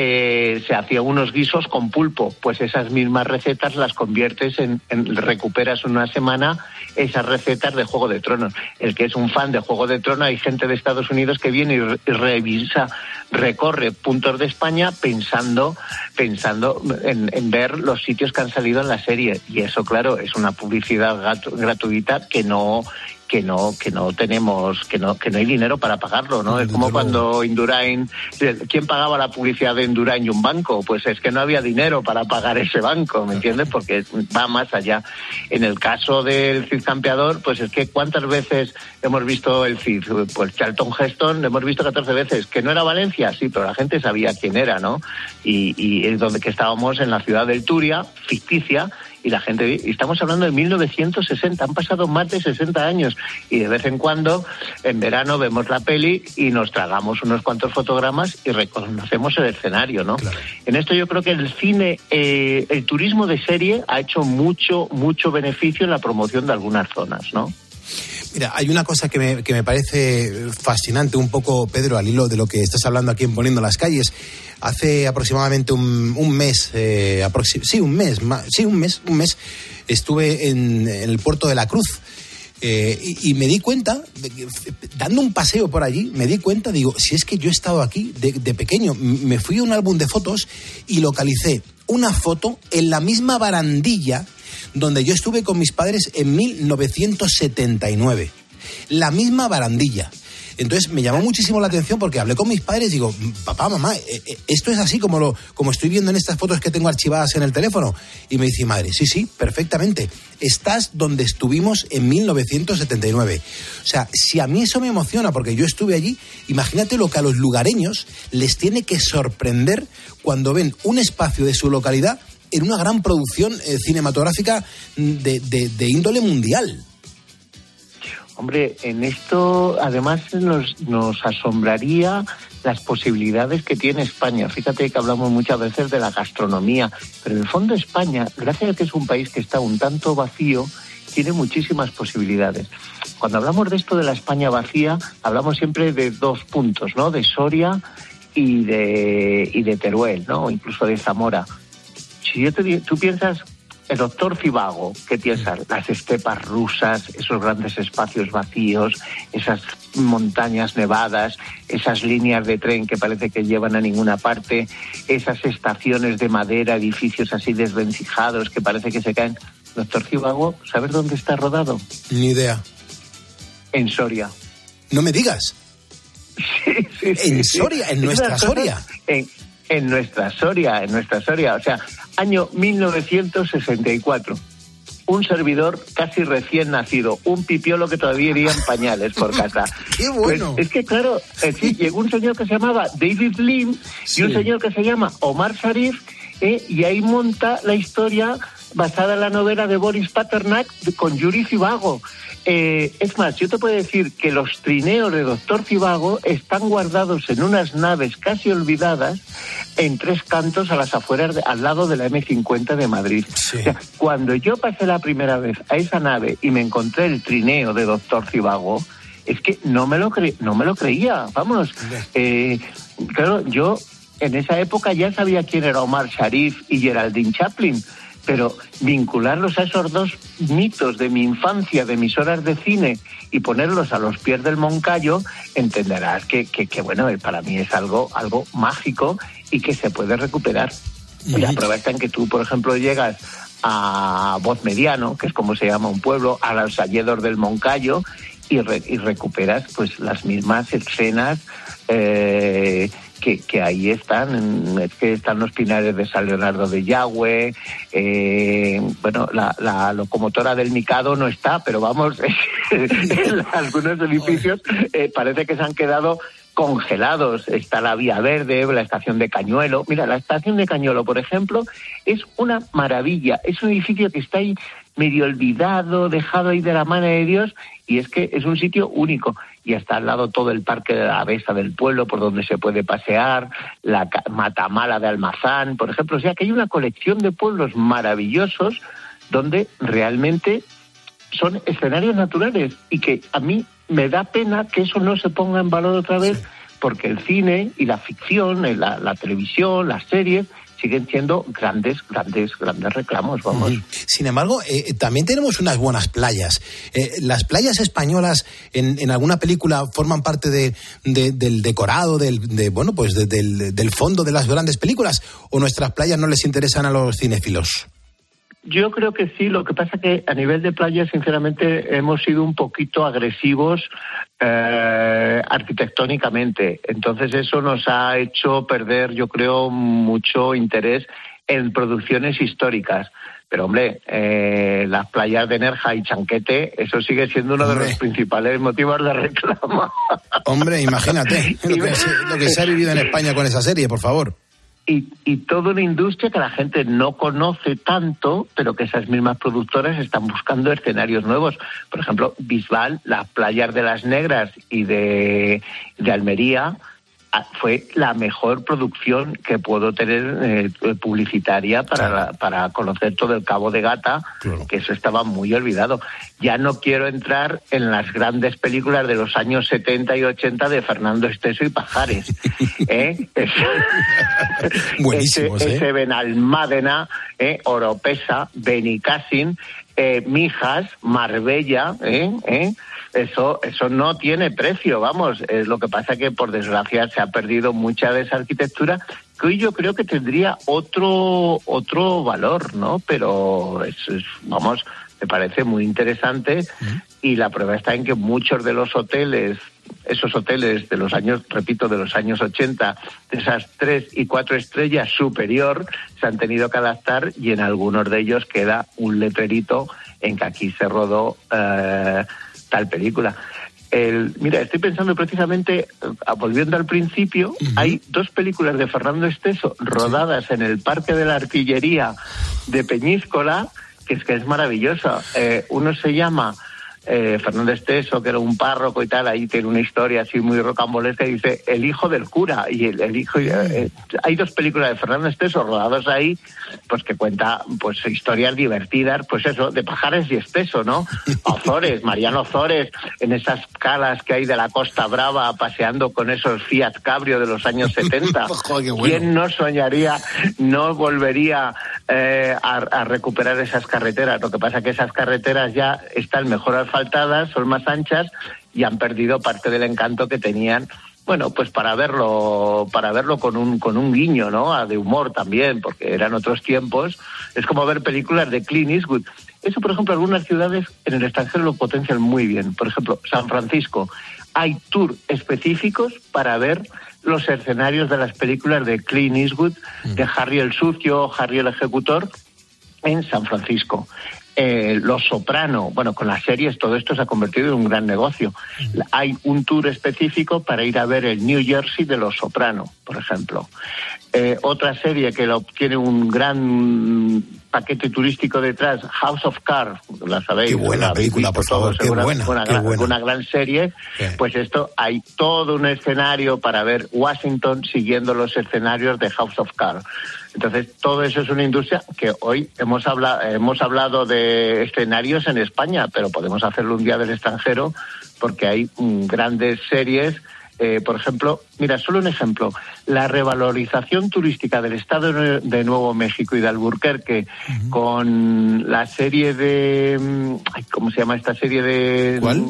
Eh, se hacía unos guisos con pulpo, pues esas mismas recetas las conviertes en, en recuperas una semana esas recetas de Juego de Tronos. El que es un fan de Juego de Tronos, hay gente de Estados Unidos que viene y, re, y revisa, recorre puntos de España pensando pensando en, en ver los sitios que han salido en la serie, y eso, claro, es una publicidad gratu, gratuita que no que no que no tenemos que no que no hay dinero para pagarlo, ¿no? Es como cuando Indurain, ¿quién pagaba la publicidad de Indurain y un banco? Pues es que no había dinero para pagar ese banco, ¿me entiendes? Porque va más allá. En el caso del Cid Campeador, pues es que ¿cuántas veces hemos visto el Cid? Pues Charlton Heston lo hemos visto catorce veces. ¿Que no era Valencia? Sí, pero la gente sabía quién era, ¿no? Y, y es donde que estábamos en la ciudad del Turia, ficticia, y la gente, y estamos hablando de mil novecientos sesenta, han pasado más de sesenta años, y de vez en cuando, en verano, vemos la peli y nos tragamos unos cuantos fotogramas y reconocemos el escenario, ¿no? Claro. En esto yo creo que el cine, eh, el turismo de serie ha hecho mucho, mucho beneficio en la promoción de algunas zonas, ¿no? Mira, hay una cosa que me, que me parece fascinante un poco, Pedro, al hilo de lo que estás hablando aquí en Poniendo las Calles. Hace aproximadamente un, un mes, eh, aproxim- sí, un mes, sí, un mes, un mes, estuve en, en el Puerto de la Cruz. Eh, y, y me di cuenta, de que, dando un paseo por allí, me di cuenta, digo, si es que yo he estado aquí de, de pequeño, me fui a un álbum de fotos y localicé una foto en la misma barandilla donde yo estuve con mis padres en mil novecientos setenta y nueve. La misma barandilla. Entonces me llamó muchísimo la atención porque hablé con mis padres y digo, papá, mamá, ¿esto es así como lo como estoy viendo en estas fotos que tengo archivadas en el teléfono? Y me dice, madre, sí, sí, perfectamente. Estás donde estuvimos en mil novecientos setenta y nueve. O sea, si a mí eso me emociona porque yo estuve allí, imagínate lo que a los lugareños les tiene que sorprender cuando ven un espacio de su localidad en una gran producción eh, cinematográfica de, de, de índole mundial. Hombre, en esto además nos, nos asombraría las posibilidades que tiene España. Fíjate que hablamos muchas veces de la gastronomía, pero en el fondo España, gracias a que es un país que está un tanto vacío, tiene muchísimas posibilidades. Cuando hablamos de esto de la España vacía, hablamos siempre de dos puntos, ¿no? De Soria y de, y de Teruel, ¿no? O incluso de Zamora. Si yo te, tú piensas, el doctor Zivago, ¿qué piensas? Las estepas rusas, esos grandes espacios vacíos, esas montañas nevadas, esas líneas de tren que parece que llevan a ninguna parte, esas estaciones de madera, edificios así desvencijados que parece que se caen. Doctor Zivago, ¿sabes dónde está rodado? Ni idea. En Soria. No me digas. Sí, sí, sí. ¿En Soria? ¿En nuestra Soria? En, en nuestra Soria, en nuestra Soria. O sea, año mil novecientos sesenta y cuatro. Un servidor casi recién nacido, un pipiolo que todavía iría en pañales por casa. ¡Qué bueno! Pues es que, claro, eh, sí, llegó un señor que se llamaba David Lim sí. y un señor que se llama Omar Sharif, eh, y ahí monta la historia basada en la novela de Boris Pasternak con Yuri Zivago. Eh, es más, yo te puedo decir que los trineos de Doctor Zhivago están guardados en unas naves casi olvidadas en Tres Cantos, a las afueras, de, al lado de la eme cincuenta de Madrid. Sí. O sea, cuando yo pasé la primera vez a esa nave y me encontré el trineo de Doctor Zhivago, es que no me lo, cre- no me lo creía, vamos. Eh, claro, yo en esa época ya sabía quién era Omar Sharif y Geraldine Chaplin, pero vincularlos a esos dos mitos de mi infancia, de mis horas de cine, y ponerlos a los pies del Moncayo, entenderás que, que, que bueno, para mí es algo, algo mágico y que se puede recuperar. Y la prueba está en que tú, por ejemplo, llegas a Voz Mediano, que es como se llama un pueblo, a los Alledos del Moncayo, y, re, y recuperas pues las mismas escenas eh, Que, que ahí están, es que están los pinares de San Leonardo de Yagüe, eh, bueno, la, la locomotora del Mikado no está, pero vamos, en algunos edificios eh, parece que se han quedado congelados. Está la Vía Verde, la estación de Cañuelo. Mira, la estación de Cañuelo, por ejemplo, es una maravilla. Es un edificio que está ahí medio olvidado, dejado ahí de la mano de Dios, y es que es un sitio único. Y está al lado todo el Parque de la Besa del Pueblo, por donde se puede pasear, la Matamala de Almazán, por ejemplo. O sea, que hay una colección de pueblos maravillosos donde realmente son escenarios naturales, y que a mí me da pena que eso no se ponga en valor otra vez, sí. Porque el cine y la ficción, la, la televisión, las series, siguen siendo grandes, grandes, grandes reclamos, vamos. Sin embargo, eh, también tenemos unas buenas playas. Eh, ¿Las playas españolas en, en alguna película forman parte de, de, del decorado, del, de, bueno, pues de, del, del fondo de las grandes películas? ¿O nuestras playas no les interesan a los cinéfilos? Yo creo que sí, lo que pasa que a nivel de playa, sinceramente, hemos sido un poquito agresivos eh, arquitectónicamente. Entonces eso nos ha hecho perder, yo creo, mucho interés en producciones históricas. Pero, hombre, eh, las playas de Nerja y Chanquete, eso sigue siendo uno hombre. de los principales motivos de reclamo. Hombre, imagínate lo que, se, lo que se ha vivido en España con esa serie, por favor. Y, y toda una industria que la gente no conoce tanto, pero que esas mismas productoras están buscando escenarios nuevos. Por ejemplo, Bisbal, las playas de Las Negras y de, de Almería, fue la mejor producción que puedo tener eh, publicitaria para, la, para conocer todo el Cabo de Gata, claro. Que eso estaba muy olvidado. Ya no quiero entrar en las grandes películas de los años setenta y ochenta de Fernando Esteso y Pajares. ¿eh? Buenísimos, ese, ¿eh? ese Benalmádena, eh, Oropesa, Benicassin, eh, Mijas, Marbella, ¿eh? ¿eh? Eso eso no tiene precio, vamos. Es lo que pasa que, por desgracia, se ha perdido mucha de esa arquitectura que hoy yo creo que tendría otro otro valor, ¿no? Pero es, es vamos, me parece muy interesante. ¿Mm? Y la prueba está en que muchos de los hoteles, esos hoteles de los años, repito, de los años ochenta, de esas tres y cuatro estrellas superior, se han tenido que adaptar, y en algunos de ellos queda un letrerito en que aquí se rodó eh, tal película. El, mira, estoy pensando precisamente, volviendo al principio, uh-huh. hay dos películas de Fernando Esteso rodadas sí. en el Parque de la Artillería de Peñíscola, que es que es maravilloso. Eh, uno se llama eh, Fernando Esteso, que era un párroco y tal, ahí tiene una historia así muy rocambolesca, y dice El hijo del cura, y el, el hijo... Eh, hay dos películas de Fernando Esteso rodadas ahí, pues que cuenta pues historias divertidas, pues eso, de Pajares y Esteso, ¿no? Ozores, Mariano Ozores, en esas calas que hay de la Costa Brava, paseando con esos Fiat Cabrio de los años setenta. Joder, qué bueno. ¿Quién no soñaría, no volvería eh, a, a recuperar esas carreteras? Lo que pasa es que esas carreteras ya están mejor asfaltadas, son más anchas, y han perdido parte del encanto que tenían. Bueno, pues para verlo, para verlo con un con un guiño, ¿no? De humor también, porque eran otros tiempos. Es como ver películas de Clint Eastwood. Eso, por ejemplo, algunas ciudades en el extranjero lo potencian muy bien. Por ejemplo, San Francisco. Hay tours específicos para ver los escenarios de las películas de Clint Eastwood, de Harry el Sucio, Harry el Ejecutor, en San Francisco. Eh, Los Soprano, bueno, con las series todo esto se ha convertido en un gran negocio. Mm. Hay un tour específico para ir a ver el New Jersey de Los Soprano, por ejemplo. Eh, otra serie que lo, tiene un gran paquete turístico detrás, House of Cards, la sabéis. Qué buena la película, por favor, qué una, buena, una, qué gran, buena. una gran serie. Sí. Pues esto, hay todo un escenario para ver Washington siguiendo los escenarios de House of Cards. Entonces, todo eso es una industria que hoy hemos hablado, hemos hablado de escenarios en España, pero podemos hacerlo un día del extranjero porque hay mm, grandes series. Eh, por ejemplo, mira, solo un ejemplo, la revalorización turística del estado de Nuevo México y de Albuquerque uh-huh. con la serie de... Ay, ¿cómo se llama esta serie de...? ¿Cuál?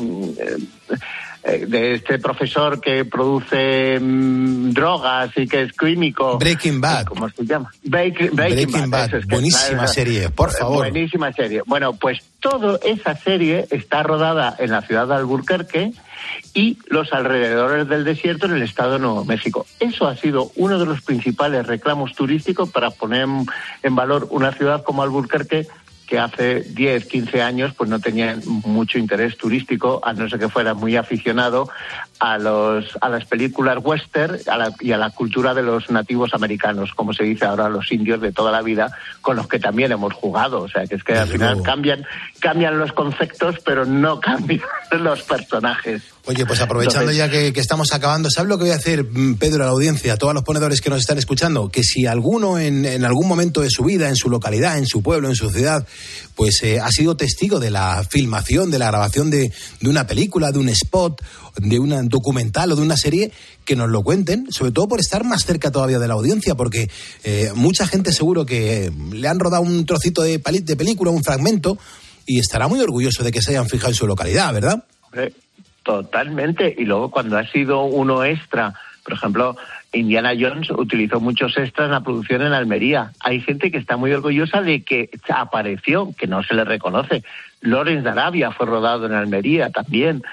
Eh, de este profesor que produce mmm, drogas y que es químico. Breaking Bad. ¿Cómo se llama? Breaking, Breaking, Breaking Bad. Bad. Es que buenísima es, serie, por favor. Buenísima serie. Bueno, pues toda esa serie está rodada en la ciudad de Albuquerque y los alrededores del desierto en el estado de Nuevo México. Eso ha sido uno de los principales reclamos turísticos para poner en valor una ciudad como Albuquerque, que hace diez, quince años pues no tenía mucho interés turístico, a no ser que fuera muy aficionado a los a las películas western a la, y a la cultura de los nativos americanos, como se dice ahora, los indios de toda la vida, con los que también hemos jugado. O sea, que es que al final cambian cambian los conceptos, pero no cambian los personajes. Oye, pues aprovechando Entonces, ya que, que estamos acabando, ¿sabes lo que voy a hacer, Pedro, a la audiencia, a todos los ponedores que nos están escuchando? Que si alguno en, en algún momento de su vida, en su localidad, en su pueblo, en su ciudad, pues eh, ha sido testigo de la filmación, de la grabación de, de una película, de un spot, de un documental o de una serie, que nos lo cuenten, sobre todo por estar más cerca todavía de la audiencia, porque eh, mucha gente seguro que le han rodado un trocito de, pali- de película, un fragmento, y estará muy orgulloso de que se hayan fijado en su localidad, ¿verdad? Eh. Totalmente. Y luego cuando ha sido uno extra, por ejemplo, Indiana Jones utilizó muchos extras en la producción en Almería. Hay gente que está muy orgullosa de que apareció, que no se le reconoce. Lawrence de Arabia fue rodado en Almería también.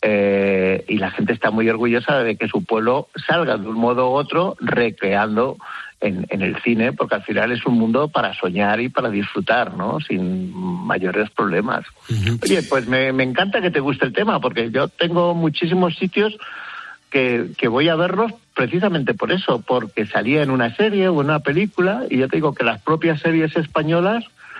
Eh, y la gente está muy orgullosa de que su pueblo salga de un modo u otro recreando en, en el cine, porque al final es un mundo para soñar y para disfrutar, ¿no? Sin mayores problemas. Uh-huh. Oye, pues me, me encanta que te guste el tema, porque yo tengo muchísimos sitios que, que voy a verlos precisamente por eso, porque salía en una serie o en una película, y yo te digo que las propias series españolas,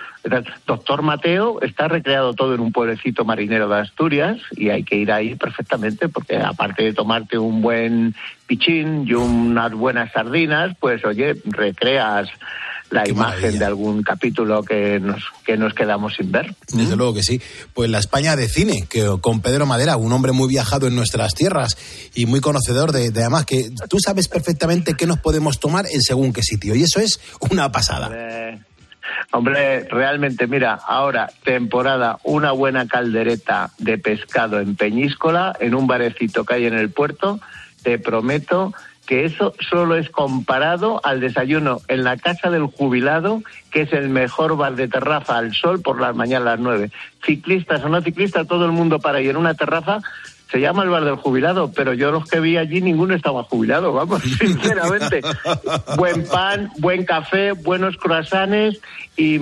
Doctor Mateo, está recreado todo en un pueblecito marinero de Asturias, y hay que ir ahí perfectamente, porque aparte de tomarte un buen pichín y unas buenas sardinas, pues oye, recreas la Qué imagen maravilla. De algún capítulo que nos que nos quedamos sin ver. Desde ¿Mm? luego que sí. Pues la España de cine, que con Pedro Madera, un hombre muy viajado en nuestras tierras y muy conocedor de, de además que tú sabes perfectamente qué nos podemos tomar en según qué sitio, y eso es una pasada. Eh... Hombre, realmente, mira, ahora, temporada, una buena caldereta de pescado en Peñíscola, en un barecito que hay en el puerto, te prometo que eso solo es comparado al desayuno en la Casa del Jubilado, que es el mejor bar de terraza al sol por las mañanas a las nueve. Ciclistas o no ciclistas, todo el mundo para ahí en una terraza. Se llama el bar del Jubilado, pero yo los que vi allí ninguno estaba jubilado, vamos, sinceramente. Buen pan, buen café, buenos croissants y,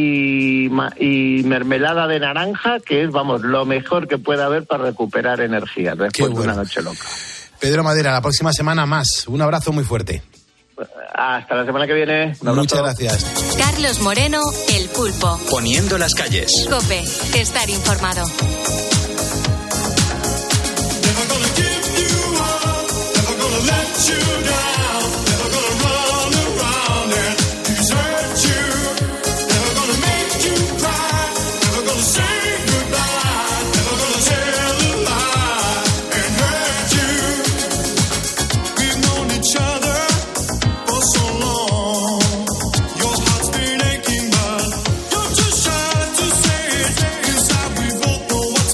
y, y mermelada de naranja, que es, vamos, lo mejor que puede haber para recuperar energía después bueno. de una noche loca. Pedro Madera, la próxima semana más. Un abrazo muy fuerte. Hasta la semana que viene. Muchas gracias. Carlos Moreno, El Pulpo. Poniendo las calles. COPE, estar informado.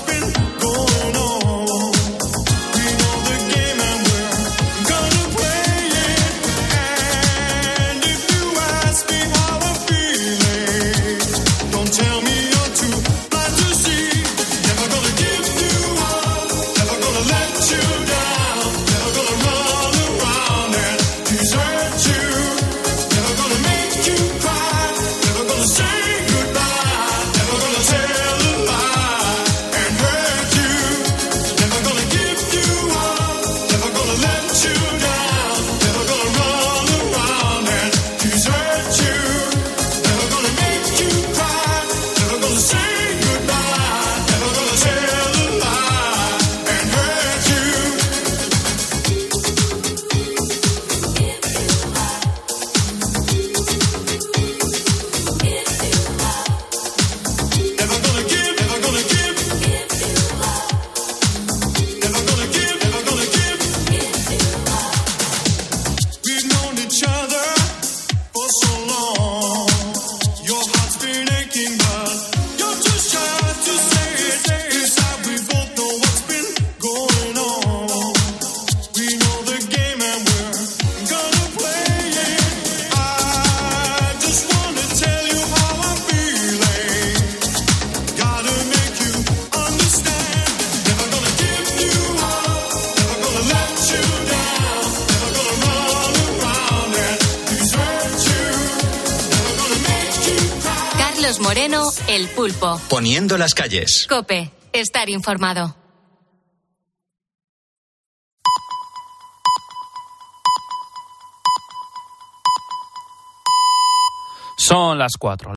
Play Carlos Moreno, El Pulpo. Poniendo las calles. COPE. Estar informado. Son las cuatro.